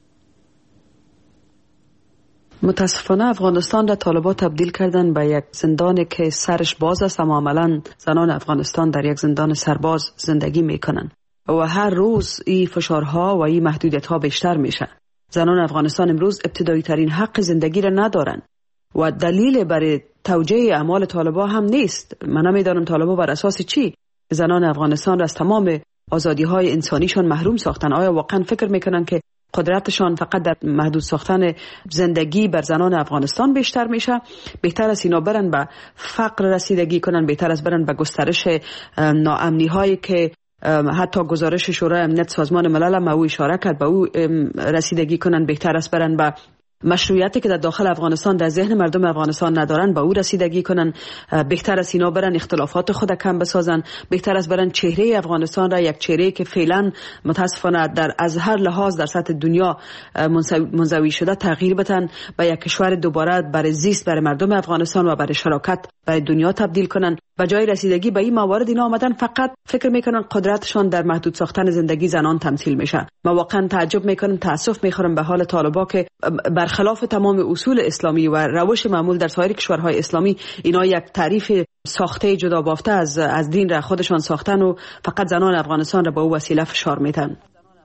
متاسفانه افغانستان را طالبان تبدیل کردن به یک زندانی که سرش باز است، اما عملاً زنان افغانستان در یک زندان سرباز زندگی میکنن و هر روز این فشارها و این محدودیت‌ها بیشتر میشه. زنان افغانستان امروز ابتدایی ترین حق زندگی را ندارن و دلیل برای توجیه اعمال طالبان هم نیست. من نمیدانم طالبان بر اساس چی زنان افغانستان را از تمام آزادی‌های انسانیشان محروم ساختن. آیا واقعا فکر میکنن که قدرتشان فقط در محدود ساختن زندگی بر زنان افغانستان بیشتر میشه. بهتر است اینا برن به فقر رسیدگی کنن، بهتر است برن به گسترش ناامنی هایی که حتی گزارش شورای امنیت سازمان ملل هم او اشاره کرد، به او رسیدگی کنن. بهتر است برن به مشروعیتی که در داخل افغانستان در ذهن مردم افغانستان ندارن به او رسیدگی کنن. بهتر است اینا برن اختلافات خود کم بسازن. بهتر است برن چهره افغانستان را، یک چهره که فعلا متاسفانه در از هر لحاظ در سطح دنیا منزوی شده، تغییر بدن، به یک کشور دوباره برای زیست برای مردم افغانستان و برای شراکت برای دنیا تبدیل کنن. به جای رسیدگی به این موارد اینا آمدن فقط فکر میکنن قدرتشان در محدود ساختن زندگی زنان تمثیل میشه. ما واقعا تعجب میکنم، تاسف میخورم به حال طالبا که برخلاف تمام اصول اسلامی و روش معمول در سایر کشورهای اسلامی، اینا یک تعریف ساخته جدا بافته از از دین را خودشان ساختن و فقط زنان افغانستان را به او وسیله فشار میدن.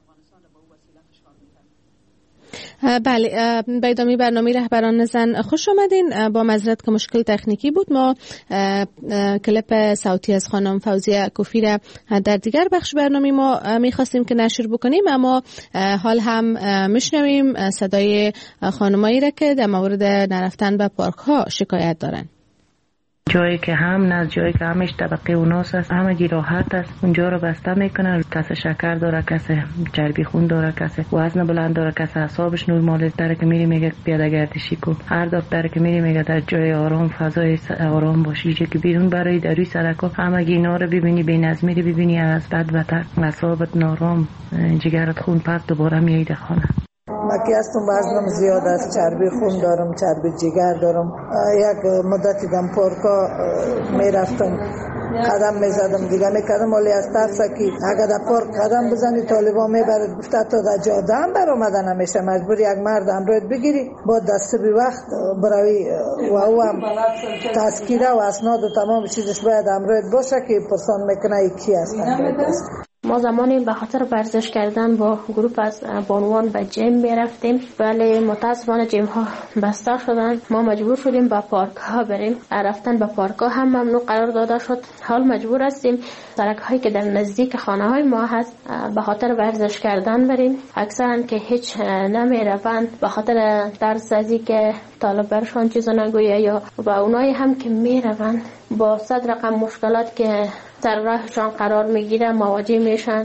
بله، به ادامه برنامه رهبران زن خوش آمدین. با معذرت که مشکل تکنیکی بود، ما کلیپ صوتی از خانم فوزیه کوفی را در دیگر بخش برنامه ما میخواستیم که نشر بکنیم، اما حال هم میشنویم صدای خانمایی را که در مورد نرفتن به پارک ها شکایت دارن. جایی که هم نه جایی که همش طبقه اوناس است، همگی راحت است، اونجا رو بسته میکنن. کسی شکر داره، کسی چربی خون داره، کسی وزن بلند داره، کسی اعصابش نرمال داره که میری میگه پیاده گردشی کن. هر دکتر که میری میگه در جای آرام، فضای آرام باشی. که بیرون برای در روی سرکا همگی اینا رو ببینی، بی‌نظمی رو ببینی، از بد بدتر اعصابت نارام، جگرت خون پس دوباره میای خانه. مکی هستم، وزنم زیاد است، چربی خون دارم، چربی جگر دارم. یک مدتی دم پارکا میرفتم، قدم میزدم دیگه میکردم، ولی از ترس که اگر در پارک قدم بزنی طالبان میبرد گفته تا در جاده هم بر اومدن نمیشه، مجبور یک مرد امروز بگیری با دسته بی وقت بروی و او هم تذکیره و اسناد و تمام چیزش باید امروز باشه که پرسان میکنه کی هستن. ما زمانی به خاطر ورزش کردن با گروه از بانوان به جیم میرفتیم، ولی متاسفانه جیم ها بسته شدن، ما مجبور شدیم به پارک ها بریم. رفتن به پارک ها هم ممنوع قرار داده شد. حال مجبور هستیم سرک هایی که در نزدیک خانه های ما هست به خاطر ورزش کردن بریم. اکثرا که هیچ نمی روند به خاطر ترس از اینکه طالب برشان چیزا نگویه، یا با اونایی هم که می روند با صد رقم مشکلات که در راهشان قرار میگیره مواجه میشن.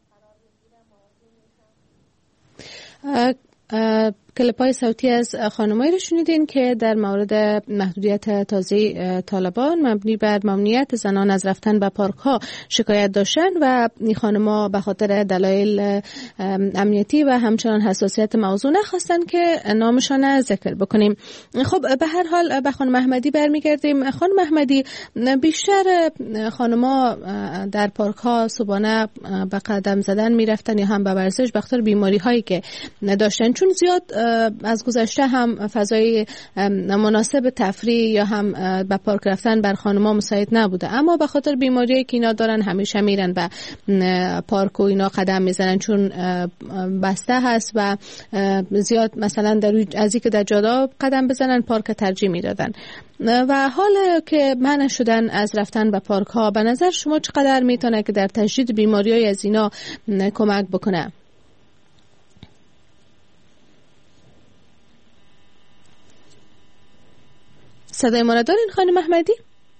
کلیپ‌های صوتی از خانمایی رو شنیدین که در مورد محدودیت تازه طالبان مبنی بر ممنوعیت زنان از رفتن به پارک ها شکایت داشتن و این خانم‌ها به خاطر دلایل امنیتی و همچنان حساسیت موضوع نخواستن که نامشان ذکر بکنیم. خب به هر حال به خانم احمدی برمیگردیم. خانم احمدی، بیشتر خانم‌ها در پارک ها صبحانه به قدم زدن میرفتن یا هم به ورزش به خاطر بیماری هایی که داشتن، چون زیاد از گذشته هم فضای مناسب تفریح یا هم به پارک رفتن بر خانم‌ها مساعد نبوده، اما به خاطر بیماریایی که اینا دارن همیشه میرن به پارک و اینا قدم میزنن، چون بسته هست و زیاد مثلا در از اینکه در جاده قدم بزنن پارک ترجیح میدادن و حال که منع شدن از رفتن به پارک ها، به نظر شما چقدر میتونه که در تشدید بیماریای از اینا کمک بکنه؟ صدای ما را دارین خانم احمدی؟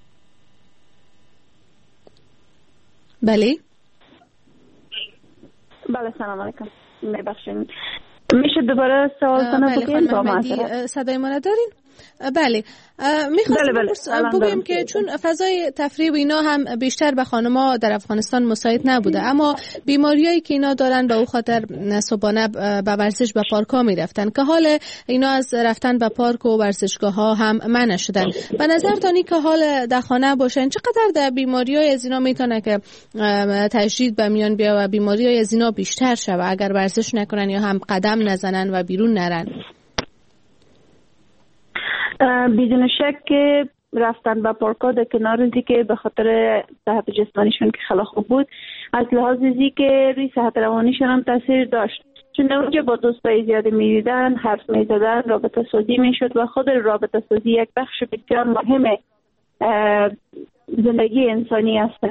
بله بله، سلام علیکم. میبخشین میشه دوباره سوال کنم؟ بله خانم احمدی، صدای ما را دارین؟ بله، میخواستم بگم که چون فضای تفریح و اینا هم بیشتر به خانم‌ها در افغانستان مساعد نبوده، اما بیماریایی که اینا دارن به او خاطر صبحانه به ورزش به پارک ها میرفتن که حال اینا از رفتن به پارک و ورزشگاه ها هم منع شدن. به نظرتانی که حال در خانه باشن چقدر در بیماریای از اینا میتونه که تشدید به میان بیا و بیماریای از اینا بیشتر شود اگر ورزش نکنن یا هم قدم نزنن و بیرون نرن؟ بدون شک که رفتن به پارک‌ها در کنار از که به خاطر صحت جسمانیشون که خیلی خوب بود، از لحاظ ازی که روی صحت روانیشون هم تاثیر داشت، چون اونجا با دوستای زیادی می‌دیدن، حرف می‌زدن، رابطه سازی می‌شد و خود رابطه سازی یک بخش بسیار مهم زندگی انسانی است.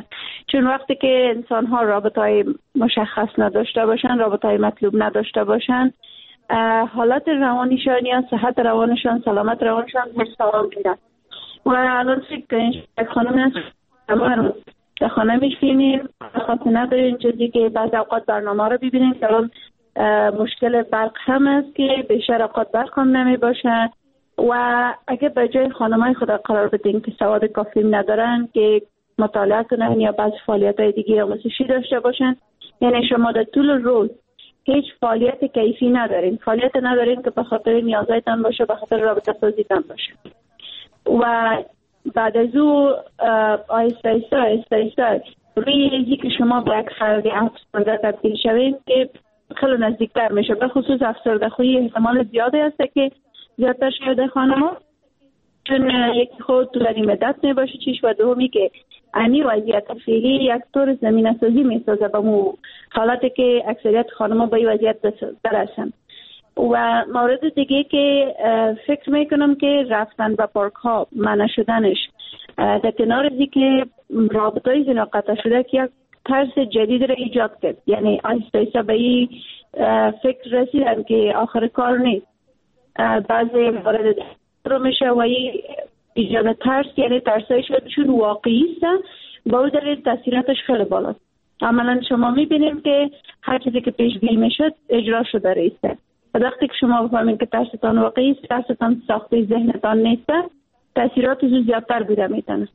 چون وقتی که انسان ها رابطه‌های مشخص نداشته باشن، رابطه‌های مطلوب نداشته باشن، حالت روانیشان یا صحت روانشان، سلامت روانشان مستقام میدن. و الان فکر خانم در خانه میشینیم، خاطر نداریم چیزی که بعض اوقات برنامه رو ببینیم که الان مشکل برق هم است که بیشتر اوقات برق هم نمی باشه و اگه به جای خانمای خود قرار بدین که سواد کافی ندارن که مطالعه کنن یا بعض فعالیت های دیگه آموزشی داشته باشن، یعنی شما در طول روز هیچ فعالیت کیفی ندارین، فعالیت ندارین که به خاطر نیازهایتان باشه، به خاطر رابطه سازیتان باشه و بعد از او آهسته آهسته آهسته آهسته روی یکی که شما به یک فرد افسرده تبدیل شوین که خیلی نزدیکتر میشه. به خصوص افسرده خویی احتمال زیاده است که زیادتر شده خانم‌ها، چون یکی خود طولانی مدت میباشه چیش و دومی که انی وضعیت فعلی یک طور زمینه سازی میسازه به مو حالتی که اکثریت خانم‌ها به این وضعیت برسن. و مورد دیگه که فکر میکنم که رفتن به پارک ها منع شدنش در کنار از که رابطه های زنا قطع شده که یک ترس جدید را ایجاد کرد، یعنی آهسته آهسته به این فکر رسیدن که آخر کار نیست، بعضی مورد رو میشه و این ایجاد ترس، یعنی ترسای شدشون واقعی است با اون دلیل تاثیراتش خیلی بالاست. عملا شما میبینیم که هر چیزی که پیش بینی میشد اجرا شده رئیسه. وقتی که شما بفهمید که ترستان واقعی است، ترستان ساخته ذهنتان نیست، تاثیرات از زیادتر بوده میتونه.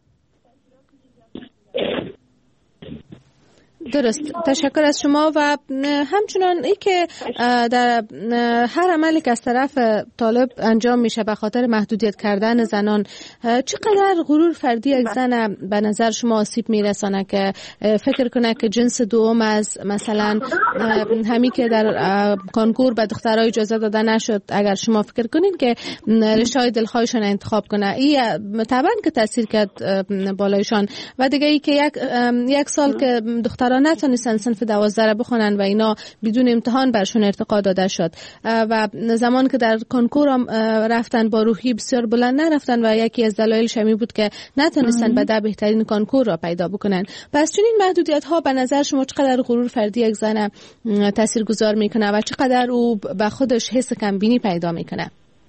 درست، تشکر از شما. و همچنان ای که در هر عملی که از طرف طالب انجام میشه به خاطر محدودیت کردن زنان، چقدر غرور فردی یک زن به نظر شما آسیب میرسانه که فکر کنه که جنس دوم از مثلا همی که در کنکور به دخترای اجازه داده نشد، اگر شما فکر کنین که رشته دلخواهشان انتخاب کنه، این طبعا که تاثیر کرد بالایشان. و دیگه ای که یک یک سال که دختر نتونستن صنف دوازده را بخونن و اینا بدون امتحان برشون ارتقا داده شد و زمان که در کنکور هم رفتن با روحی بسیار بلند نرفتن و یکی از دلایلش همین بود که نتونستن به ده بهترین کنکور را پیدا بکنن. پس چنین محدودیت ها به نظر شما چقدر غرور فردی یک زن تاثیرگذار میکنه و چقدر او به خودش حس کمبینی پیدا میکنه؟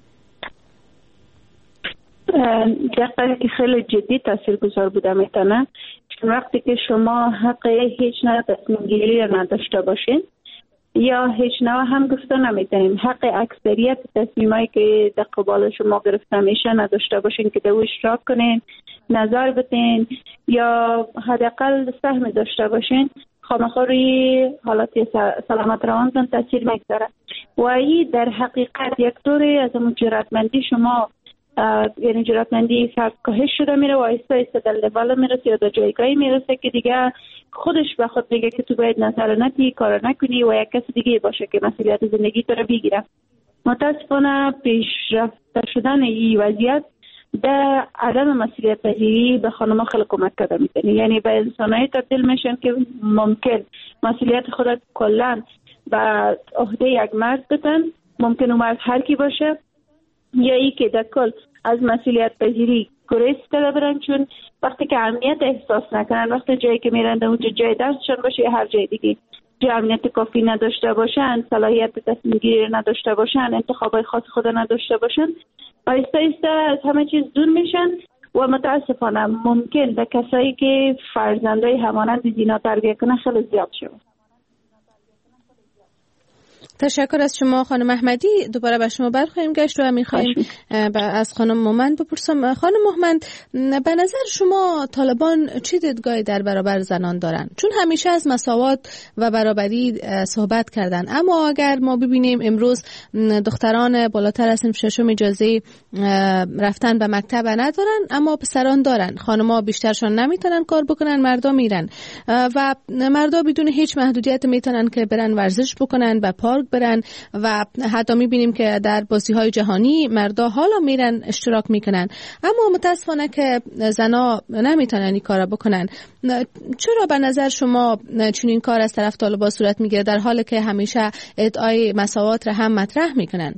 دقیقا که خیلی جدی تاثیرگذار بوده میتونه، چون وقتی که شما حق هیچ نوع تصمیم گیری را نداشته باشین یا هیچ نوع هم گفته نمیتونیم حق اکثریت تصمیمایی که در قبال شما گرفته میشه نداشته باشین که در اشتراک کنین، نظر بتین یا حداقل سهم داشته باشین، خامخا روی حالت سلامت روانتان تاثیر میگذاره. و این در حقیقت یک طوری از اون جرأتمندی شما یعنی جرأتمندی فرد کاهش شده میره و آهسته آهسته در لول میرسه یا در جایگاهی میرسه که دیگه خودش به خود میگه که تو باید نظر ندی، کار نکنی و یک کس دیگه باشه که مسئولیت زندگی تو رو بگیره. متاسفانه پیشرفته شدن این وضعیت در عدم مسئولیت پذیری به خانم‌ها خیلی کمک کرده میتونه، یعنی به انسانایی تبدیل میشن که ممکن مسئولیت خود کلا به عهده یک مرد بدن، ممکن اون مرد هر کی باشه، یا ای که در کل از مسئولیت پذیری گریز کرده برن، چون وقتی که امنیت احساس نکنن، وقتی جایی که میرن اونجا جای درسشون باشه یا هر جای دیگه جای امنیت کافی نداشته باشن، صلاحیت تصمیم گیری نداشته باشن، انتخابای خاص خود نداشته باشن، آهسته آهسته از همه چیز دور میشن و متاسفانه ممکن به کسایی که فرزندای همانند زینا تربیت کنن خیلی زیاد شد. تشکر از شما خانم احمدی. دوباره به شما برخواهیم گشت و میخوایم از خانم مومند بپرسم. خانم مومند، به نظر شما طالبان چه دیدگاهی در برابر زنان دارن؟ چون همیشه از مساوات و برابری صحبت کردن، اما اگر ما ببینیم امروز دختران بالاتر از صنف ششم اجازه رفتن به مکتب ندارن، اما پسران دارن. خانم‌ها بیشترشون نمیتونن کار بکنن، مردا میرن و مردا بدون هیچ محدودیت میتونن که برن ورزش بکنن، به پارک برن و حتی میبینیم که در بازی‌های جهانی مردا حالا میرن اشتراک میکنن، اما متاسفانه که زنا نمیتونن این کارا بکنن. چرا به نظر شما چنین کار از طرف طالبان صورت میگیره در حالی که همیشه ادعای مساوات را هم مطرح میکنن؟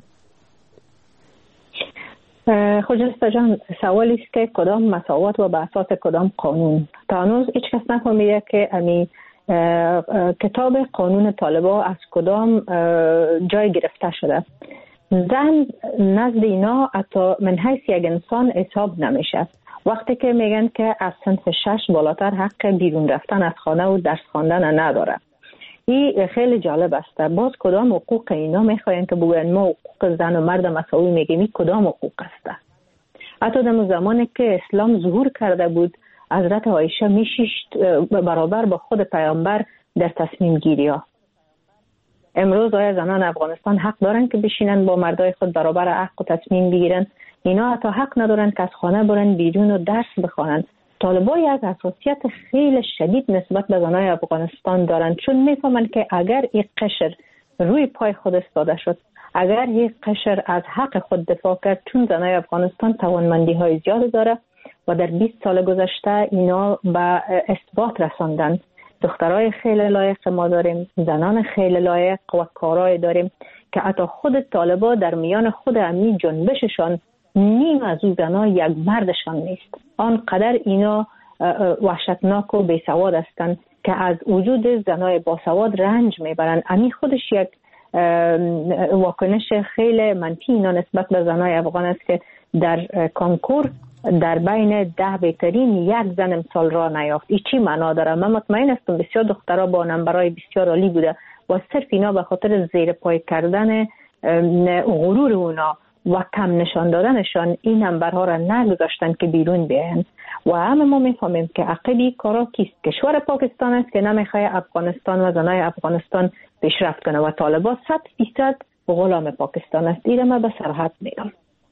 خجسته جان، سوالی است که کدام مساوات و به اساس کدام قانون تا هنوز هیچ کس نفهمیده که امی کتاب قانون طالبا از کدام جای گرفته شده. زن نزد اینا حتی من حیث یک انسان حساب نمیشه. وقتی که میگن که از صنف شش بالاتر حق بیرون رفتن از خانه و درس خواندن نداره. این خیلی جالب است. باز کدام حقوق اینا میخواین که بگن ما حقوق زن و مرد مساوی میگیم، این کدام حقوق است؟ حتی در زمانی که اسلام ظهور کرده بود حضرت عایشه میشیشت برابر با خود پیامبر در تصمیم گیری ها. امروز آیا زنان افغانستان حق دارن که بشینن با مردای خود برابر حق و تصمیم بگیرن؟ اینا حتی حق ندارن که از خانه برن بیرون و درس بخوانن. طالبا یک حساسیت خیلی شدید نسبت به زنای افغانستان دارن، چون میفهمن که اگر یک قشر روی پای خود استاده شد، اگر یک قشر از حق خود دفاع کرد، چون زنای افغانستان توانمندی های زیاد داره و در بیست سال گذشته اینا به اثبات رساندن. دخترای خیلی لایق ما داریم، زنان خیلی لایق و کارای داریم که حتی خود طالبا در میان خود امی جنبششان نیم از او زنها یک مردشان نیست. آنقدر اینا وحشتناک و بیسواد هستند که از وجود زنای باسواد رنج میبرند. امی خودش یک واکنش خیلی منفی اینا نسبت به زنای افغان است که در کانکور در بین ده بهترین یک زن امسال را نیافت. این چی معنا داره؟ من مطمئن هستم بسیار دخترها با نمبرهای بسیار عالی بوده و صرف اینا به خاطر زیر پای کردن غرور اونا و کم نشان دادنشان این نمبرها را نگذاشتن که بیرون بیاین. و همه ما میفهمیم که عقبی کارا کیست؟ کشور پاکستان است که نمیخواد افغانستان و زنای افغانستان پیشرفت کنه و طالبان صد درصد غلام پاکستان است. این ما به صراحت میگم.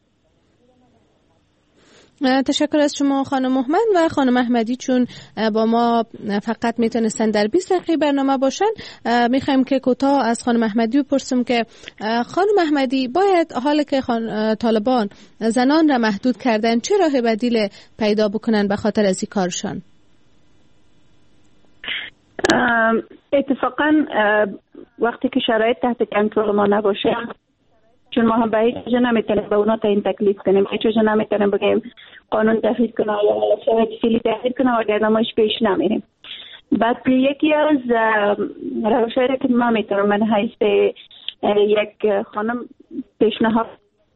تشکر از شما خانم محمد و خانم احمدی، چون با ما فقط میتونستن در بیست دقیقه برنامه باشن. میخوایم که کوتاه از خانم احمدی بپرسیم که خانم احمدی، باید حالا که طالبان زنان را محدود کردن چه راه بدیل پیدا بکنن به خاطر از این کارشان؟ اتفاقا وقتی که شرایط تحت کنترل ما نباشه، چون ما هم به هیچ وجه نمیتونیم به اونا تعیین تکلیف کنیم، هیچ وجه نمیتونیم بگیم قانون تحریف کنه یا شرایط فعلی تحریف کنه و گرد ما ایش پیش نمیریم. بعد یکی از روشهایی که ما میتونم من حیث یک خانم پیشنهاد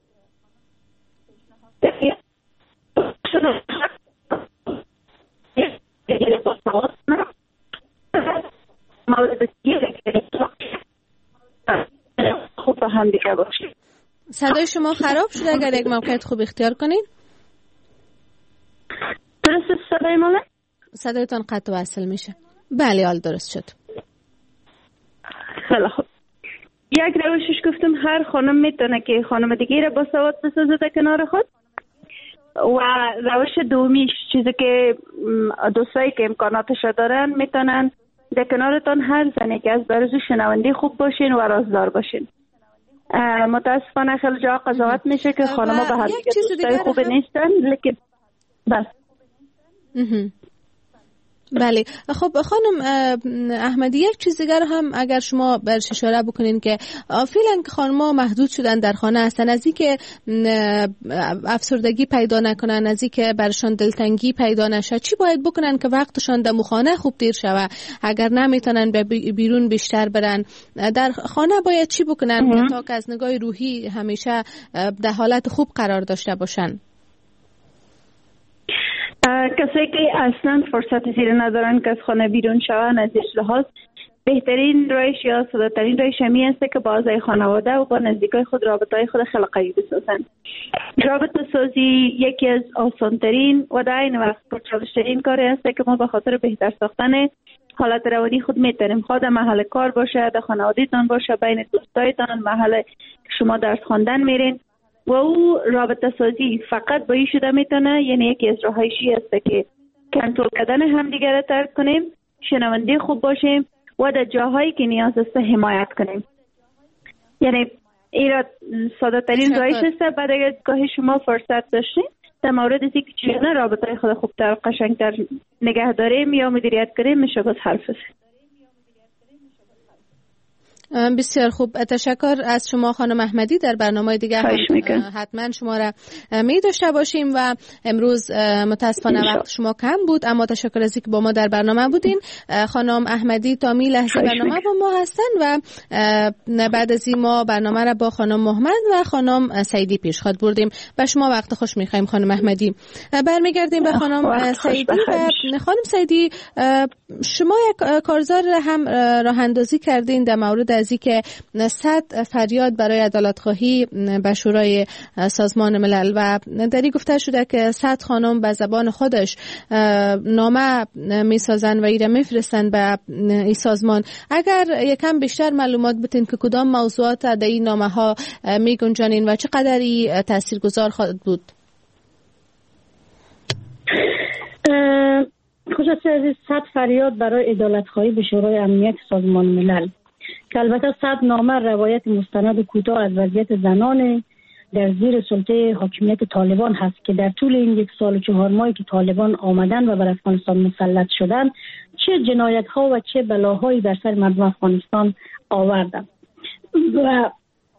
خوب با هم دیگه باشیم. صدای شما خراب شده، اگر یک موقعیت خوب اختیار کنین. درست صدای ماله؟ صدایتان قطع و وصل میشه. بله، حال درست شد. خیلی خوب. یک روشش گفتم هر خانم میتونه که خانم دیگه را با سواد بسازه در کنار خود. و روش دومیش چیزی که دوستایی که امکاناتش دارن میتونن در کنارتان هر زنی که از برزو شنونده خوب باشین و رازدار باشین. متاسفانه خیلی جا قضاوت میشه که خانم‌ها به هر دیگه دوستای خوب نیستن، لیکن بس. بله. خب خانم احمدی، یک چیز دیگر هم اگر شما برش اشاره بکنین که فعلا که خانم‌ها محدود شدن در خانه هستن، از اینکه افسردگی پیدا نکنن، از اینکه برشان دلتنگی پیدا نشه، چی باید بکنن که وقتشان در خانه خوب دیر شوه؟ اگر نمیتونن به بیرون بیشتر برن، در خانه باید چی بکنن تا که از نگاه روحی همیشه در حالت خوب قرار داشته باشن؟ کسایی که اصلا فرصت زیر ندارن که از خانه بیرون شون، از لحاظ بهترین روش یا ساده‌ترین روش همی است که با اعضای خانواده و با نزدیکای خود رابطه‌های خود خیلی قوی بسازن. رابطه سازی یکی از آسان‌ترین و در این وقت پرچالش‌ترین کاری است که ما به خاطر بهتر ساختن حالت روانی خود میتونیم. خود محل کار باشه، در خانواده‌تان باشه، بین دوستایتان، محل شما درس خواندن میرین، و او رابطه سازی فقط با این شده میتونه، یعنی یکی از راهایشی است که کنترل کردن همدیگر را ترک کنیم، شنونده خوب باشیم و در جاهایی که نیاز است حمایت کنیم. یعنی این را ساده ترین راهش است. بعد اگر گاهی شما فرصت داشتین در مورد از اینکه چگونه رابطه خود خوبتر قشنگتر نگه داریم یا مدیریت کنیم، میشه باز حرف است. بسیار خوب، تشکر از شما خانم احمدی. در برنامه دیگه حتما شما را می داشته باشیم و امروز متاسفانه وقت شما کم بود، اما تشکر از اینکه با ما در برنامه بودین. خانم احمدی تا می لحظه برنامه با ما هستن و بعد از این ما برنامه را با خانم محمد و خانم سعیدی پیش خود بردیم. به شما وقت خوش می خواهیم خانم احمدی. برمیگردیم به خانم سعیدی و خانم سعیدی، شما یک کارزار هم راه اندازی کردین در مورد از اینکه صد فریاد برای عدالت خواهی به شورای سازمان ملل و در این گفته شده که صد خانم به زبان خودش نامه میسازن و ایره میفرستن به این سازمان. اگر یکم بیشتر معلومات بتین که کدام موضوعات در این نامه ها می گنجانین و چقدر این تاثیرگذار خواهد بود؟ خصوصا از صد فریاد برای عدالت خواهی به شورای امنیت سازمان ملل که البته صد نامه روایت مستند کوتاه از وضعیت زنان در زیر سلطه حاکمیت طالبان هست که در طول این یک سال و چهار ماهی که طالبان آمدن و بر افغانستان مسلط شدن چه جنایت ها و چه بلاهایی بر سر مردم افغانستان آوردن. و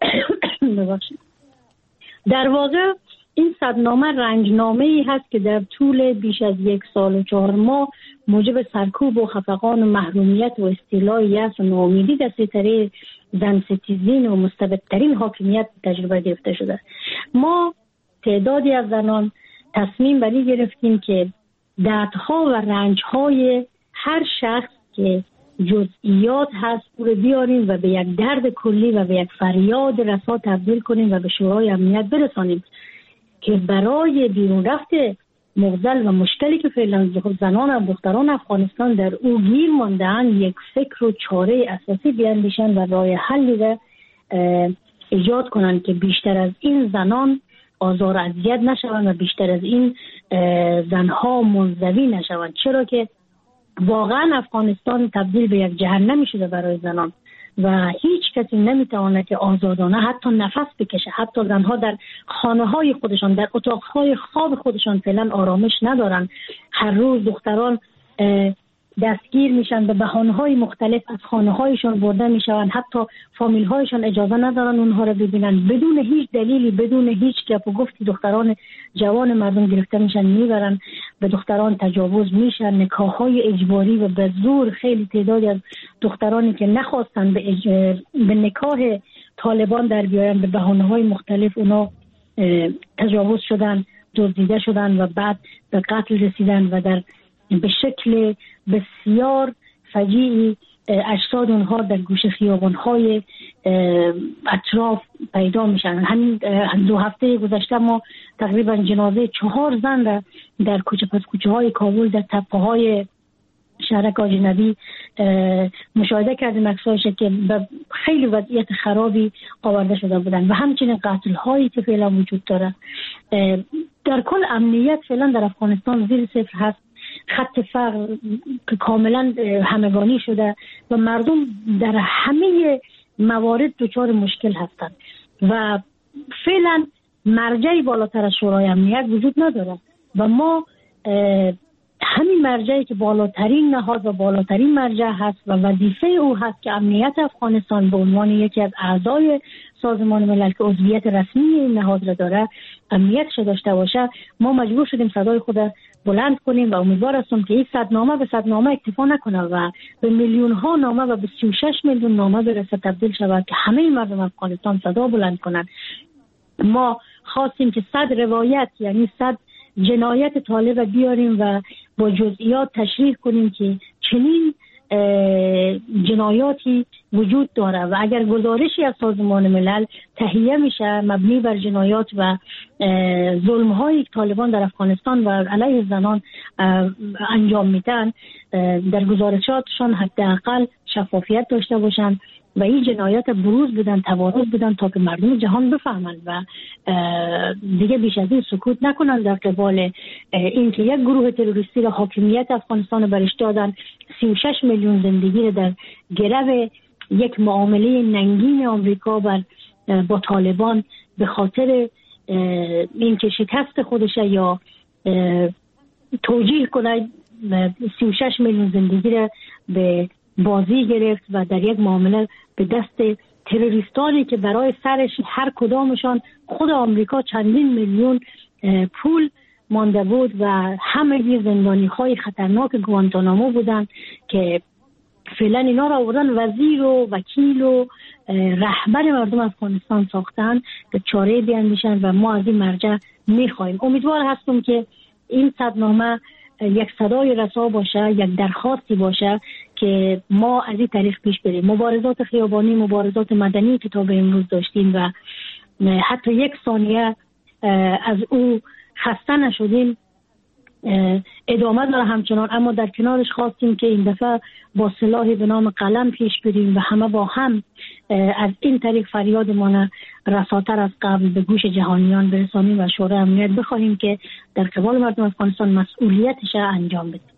در واقع این صدنامه رنجنامه ای هست که در طول بیش از یک سال و چهار ماه موجب سرکوب و خفقان و محرومیت و استیلای یأس و ناامیدی در سیطره زن ستیزین و مستبدترین حاکمیت تجربه گرفته شده. ما تعدادی از زنان تصمیم بر این گرفتیم که دردها و رنجهای هر شخص که جزئیات هست رو بیاریم و به یک درد کلی و به یک فریاد رسا تبدیل کنیم و به شورای امنیت برسانیم که برای بیرون رفت مغزل و مشکلی که فعلا زنان و دختران افغانستان در او گیر مانده‌اند یک فکر و چاره اساسی بیاندیشند و راه حلی را ایجاد کنند که بیشتر از این زنان آزار و اذیت نشوند و بیشتر از این زنها منزوی نشوند، چرا که واقعا افغانستان تبدیل به یک جهنمی شده برای زنان و هیچ کسی نمیتواند که آزادانه حتی نفس بکشه. حتی زنها در خانه های خودشان، در اتاقهای خواب خودشان فعلا آرامش ندارن. هر روز دختران دستگیر میشن، به بهانه‌های مختلف از خانه هایشان برده میشن، حتی فامیل هایشان اجازه ندارن اونها رو ببینن. بدون هیچ دلیلی، بدون هیچ گپ و گفتی دختران جوان مردم گرفته میشن، میبرن به دختران تجاوز میشن، نکاح های اجباری و به زور. خیلی تعدادی از دخترانی که نخواستن به, اج... به نکاح طالبان در بیاین به بهانه های مختلف اونا تجاوز شدن، دزدیده شدن و بعد به قتل رسیدن و در به شکل بسیار فجیعی اجساد اونها در گوشه خیابان‌های اطراف پیدا میشن. همین دو هفته گذشته ما تقریبا جنازه چهار زن را در کوچه پس کوچه های کابل در تپه های شهرک اجنبی مشاهده کردیم، عکسایش که به خیلی وضعیت خرابی آورده شده بودن و همچنین قتل هایی که فعلا وجود داره. در کل امنیت فعلا در افغانستان زیر صفر هست. خط فقر که کاملا همگانی شده و مردم در همه موارد دچار مشکل هستند و فعلا مرجعی بالاتر از شورای امنیت وجود نداره و ما همین مرجعی که بالاترین نهاد و بالاترین مرجع هست و وظیفه او هست که امنیت افغانستان به عنوان یکی از اعضای سازمان ملل که عضویت رسمی این نهاد را داره امنیتش داشته باشه، ما مجبور شدیم صدای خود بلند کنیم و امیدوار هستم که این صدنامه به صدنامه اکتفا نکنه و به میلیون ها نامه و به سی و شش میلیون نامه برسه، تبدیل شود که همه مردم افغانستان صدا بلند کنن. ما خواستیم که صد روایت یعنی صد جنایت طالب بیاریم و با جزئیات تشریح کنیم که چنین جنایاتی وجود داره و اگر گزارشی از سازمان ملل تهیه میشه مبنی بر جنایات و ظلم هایی که طالبان در افغانستان و علیه زنان انجام میدن، در گزارشاتشان حداقل شفافیت داشته باشن و این جنایات بروز بدن، توارث بدن تا که مردم جهان بفهمن و دیگه بیش از این سکوت نکنن در قبال این که یک گروه تروریستی را حاکمیت افغانستان رو برش دادن، سی و شش میلیون زندگی رو در گرو یک معامله ننگین آمریکا بر با طالبان به خاطر این که شکست خودشه یا توجیه کنه سی و شش میلیون زندگی رو به بازی گرفت و در یک معامله به دست تروریستانی که برای سرش هر کدامشان خود آمریکا چندین میلیون پول مانده بود و همه زندانی های خطرناک گوانتانامو بودن که فعلا اینا را آوردن وزیر و وکیل و رهبر مردم افغانستان ساختن که چاره بیاندیشن و ما از این مرجع میخوایم. امیدوار هستم که این صدنامه یک صدای رسا باشه، یک درخواستی باشه که ما از این طریق پیش بریم. مبارزات خیابانی، مبارزات مدنی که تا به امروز داشتیم و حتی یک ثانیه از او خسته نشدیم ادامه داره همچنان، اما در کنارش خواستیم که این دفعه با سلاحی به نام قلم پیش بریم و همه با هم از این طریق فریادمان رساتر از قبل به گوش جهانیان برسانیم و شورای امنیت بخواهیم که در قبال مردم افغانستان مسئولیتش انجام بده.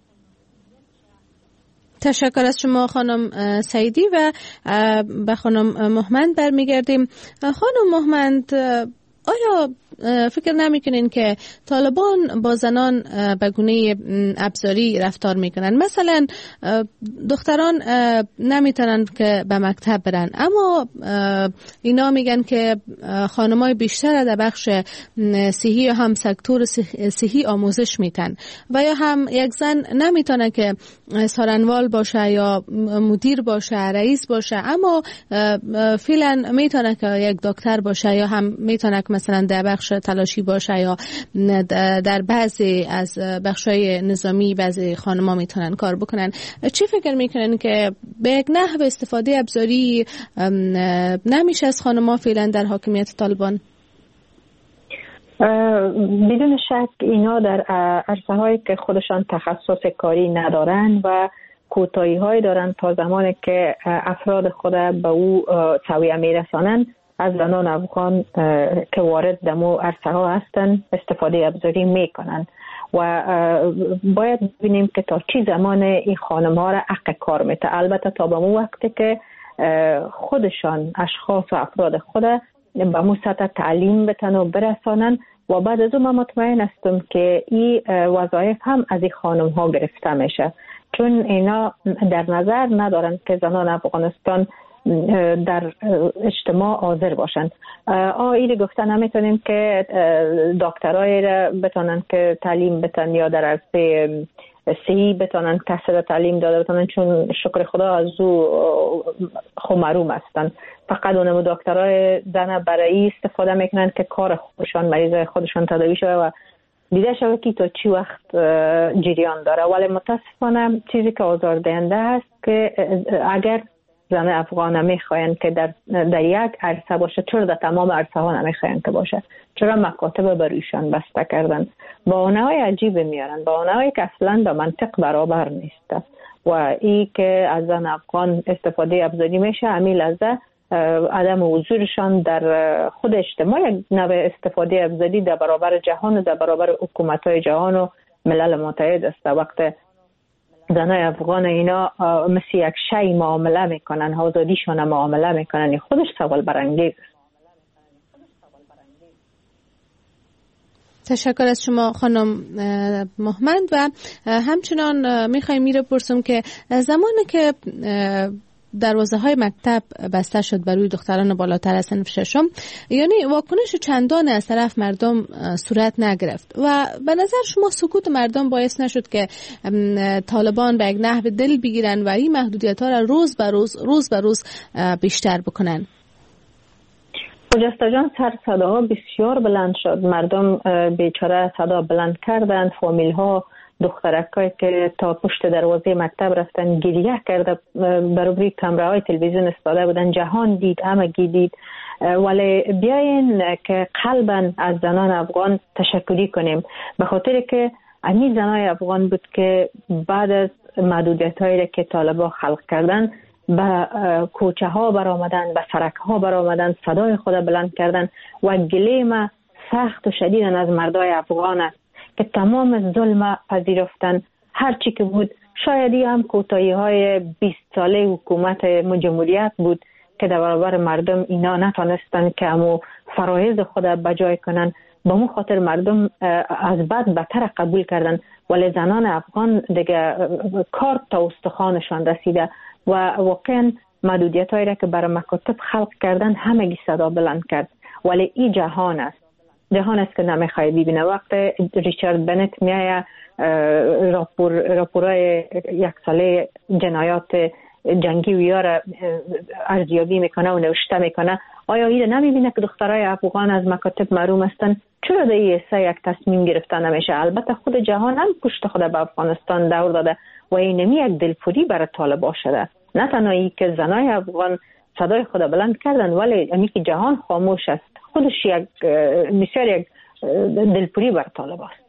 تشکر از شما خانم سعیدی و به خانم مهمند برمیگردیم. خانم مهمند، آیا فکر نمیکنین که طالبان با زنان به گونه ابزاری رفتار میکنن؟ مثلا دختران نمیتونن که به مکتب برن، اما اینا میگن که خانمای بیشتر در بخش صحی یا هم سکتور صحی آموزش میتن و یا هم یک زن نمیتونه که سارنوال باشه یا مدیر باشه، رئیس باشه، اما فعلا میتونه که یک دکتر باشه یا هم میتونه که مثلا در بخش تلاشی باشه یا در بعضی از بخشای نظامی بعضی خانم‌ها میتونن کار بکنن. چی فکر میکنن که به یک نحو استفاده ابزاری نمیشه از خانم‌ها فعلا در حاکمیت طالبان؟ بدون شک اینا در عرصه هایی که خودشان تخصص کاری ندارن و کوتاهی های دارن تا زمانی که افراد خود به او سویه میرسانن از زنان افغان که وارد دمو عرصه ها هستن استفاده ابزاری میکنن و باید ببینیم که تا چی زمان این خانم ها را حق کار میته. البته تا به مو وقتی که خودشان اشخاص و افراد خود به مو سطح تعلیم بتن و برسانن و بعد از اون من مطمئن هستم که این وظایف هم از این خانم ها گرفته میشه، چون اینا در نظر ندارن که زنان افغانستان در اجتماع حاضر باشند. آیلی گفته نمیتونیم که دکترای را بتونن که تعلیم بتن یا در عرصه صحی بتونن کسی را تعلیم داده بتونن، چون شکر خدا از او خو محروم هستن. فقط اونم دکترای زن برای استفاده میکنن که کار خودشان مریضای خودشان تداوی شده و دیده شده که تا چی وقت جریان داره. ولی متاسفانه چیزی که آزاردهنده است که اگر زن افغان نمیخواین که در در یک عرصه باشه، چرا در تمام عرصه ها نمیخواین که باشه؟ چرا مکاتب برویشان بسته کردن؟ بهانه‌های عجیب میارن، بهانه‌هایی که اصلا به منطق برابر نیست و این که از زن افغان استفاده ابزاری میشه امیل از عدم حضورشان در خود اجتماع یک نوع استفاده ابزاری در برابر جهان و در برابر حکومت‌های جهان و ملل متحد است. وقت زنای افغان اینا مثل یک شی معامله میکنن، آزادیشون معامله میکنن، خودش سوال برانگیز. تشکر از شما خانم مهمند و همچنان میخوایم میره پرسم که زمانی که دروازه های مکتب بسته شد برای دختران بالاتر از صنف ششم، یعنی واکنش چندان از طرف مردم صورت نگرفت و به نظر شما سکوت مردم باعث نشد که طالبان به یک نحو دل بگیرن و این محدودیت ها را روز به روز روز به روز بیشتر بکنن؟ خجسته جان، سر صداها بسیار بلند شد، مردم بیچاره صدا بلند کردند، فامیل ها دخترکایی که تا پشت دروازه مکتب رفتن گریه کرده، برای کامره های تلویزیون استاده بودن، جهان دید، همگی دید. ولی بیاین که قلباً از زنان افغان تشکری کنیم، به خاطر که امی زنای افغان بود که بعد از محدودیت هایی که طالبان خلق کردن به کوچه ها برآمدن، به سرک ها برآمدن، صدای خود بلند کردن و گلیم سخت و شدید از مردای افغان است که تمام ظلم پذیرفتن. هر چی که بود، شایدی هم کوتاهی های بیست ساله حکومت جمهوریت بود که در برابر مردم اینا نتونستن که همو فرایض خود بجای کنن. با مو خاطر مردم از بعد بدتر قبول کردن ولی زنان افغان دیگه کار تا استخوانشان رسیده و واقعا محدودیت هایی را که برای مکاتب خلق کردن همگی صدا بلند کرد. ولی این جهان است، جهان است که نمیخوای ببینه. وقت ریچارد بنت میایه راپور راپورای یک ساله جنایات جنگی و یار ارزیابی میکنه و نوشته میکنه، آیا این نمیبینه که دخترای افغان از مکاتب محروم هستن؟ چرا در این سه یک تصمیم گرفته نمیشه؟ البته خود جهان هم پشت خود به افغانستان دور داده و اینمی یک دلپوری برای طالبان شده. نه تنها ای که زنای افغان صدای خود بلند کردن، ولی امی که جهان خاموش است خودش یک بسیار یک دلپوری بر طالبان است.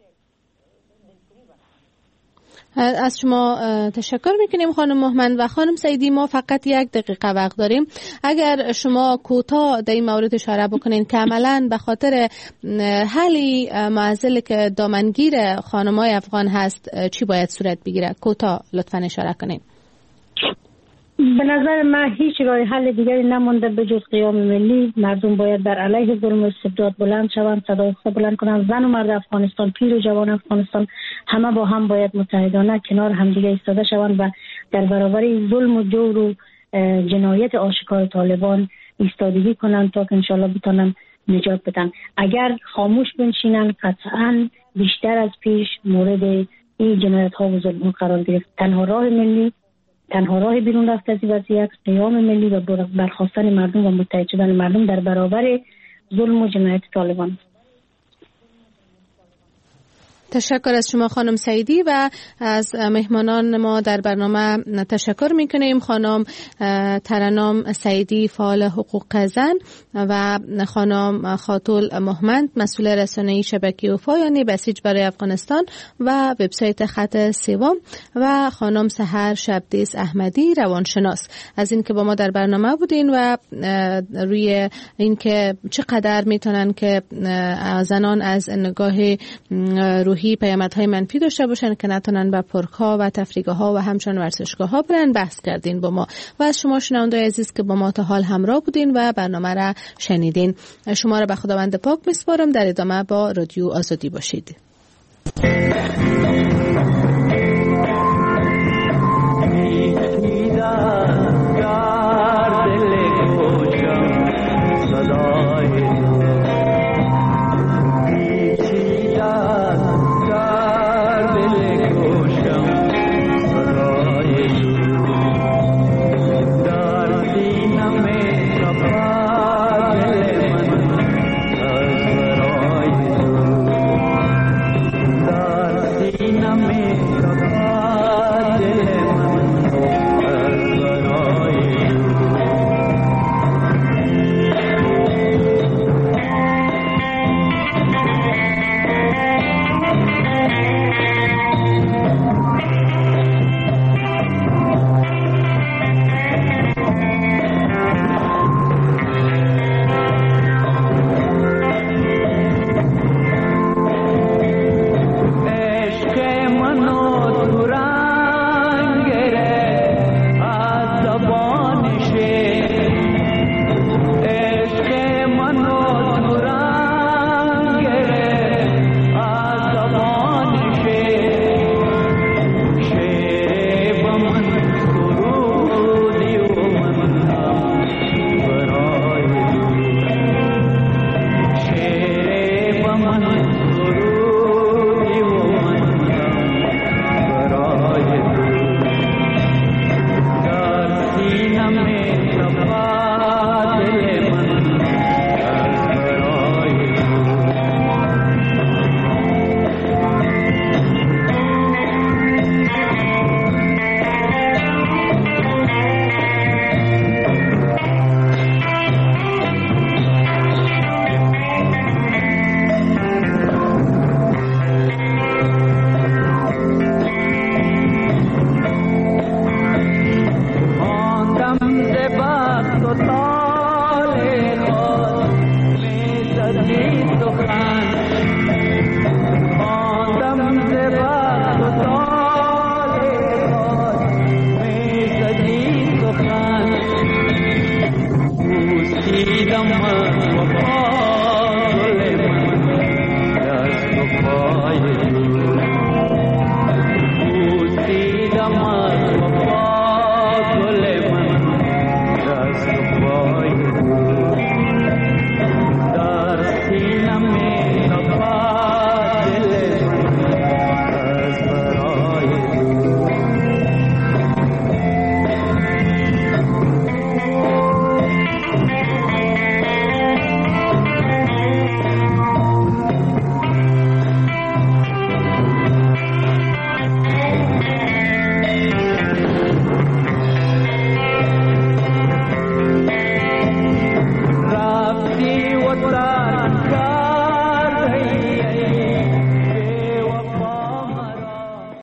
از شما تشکر میکنیم خانم مهمند. و خانم سعیدی، ما فقط یک دقیقه وقت داریم. اگر شما کوتاه در این مورد اشاره بکنین که عملاً به خاطر حلی معضل که دامنگیر خانمای افغان هست چی باید صورت بگیره؟ کوتاه لطفاً اشاره کنین. به نظر من هیچ راه حل دیگری نمانده به جز قیام ملی. مردم باید بر علیه ظلم و استبداد بلند شوند، صدای خود بلند کنند. زن و مرد افغانستان، پیر و جوان افغانستان، همه با هم باید متحدانه کنار همدیگه ایستاده شوند و در برابر ظلم و جور و جنایت آشکار طالبان ایستادگی کنند تا که انشالله بتونن نجات بدن. اگر خاموش بنشینن قطعا بیشتر از پیش مورد این جنایت ها و ظلم قرار گرفت. تنها راه ملی، تنها راه بیرون رفت از این وضعیت قیام ملی و برخاستن مردم و متحد شدن مردم در برابر ظلم و جنایت طالبان. تشکر از شما خانم سعیدی و از مهمانان ما در برنامه تشکر میکنیم. خانم ترنم سعیدی، فعال حقوق زن، و خانم خاتول مهمند، مسئول رسانه‌ای شبکه وفا بسیج برای افغانستان و وبسایت خط سوم، و خانم سحر شبدیس احمدی، روانشناس، از این که با ما در برنامه بودین و روی این که چقدر میتونن که زنان از نگاه روحی پیامدهای منفی داشته باشن که نتونن به پارک‌ها و تفریحگاه‌ها و همچنین ورزشگاه‌ها برن بحث کردین با ما. و از شما شنونده‌های عزیز که با ما تا حال همراه بودین و برنامه را شنیدین، شما را به خداوند پاک میسپارم. در ادامه با رادیو آزادی باشید.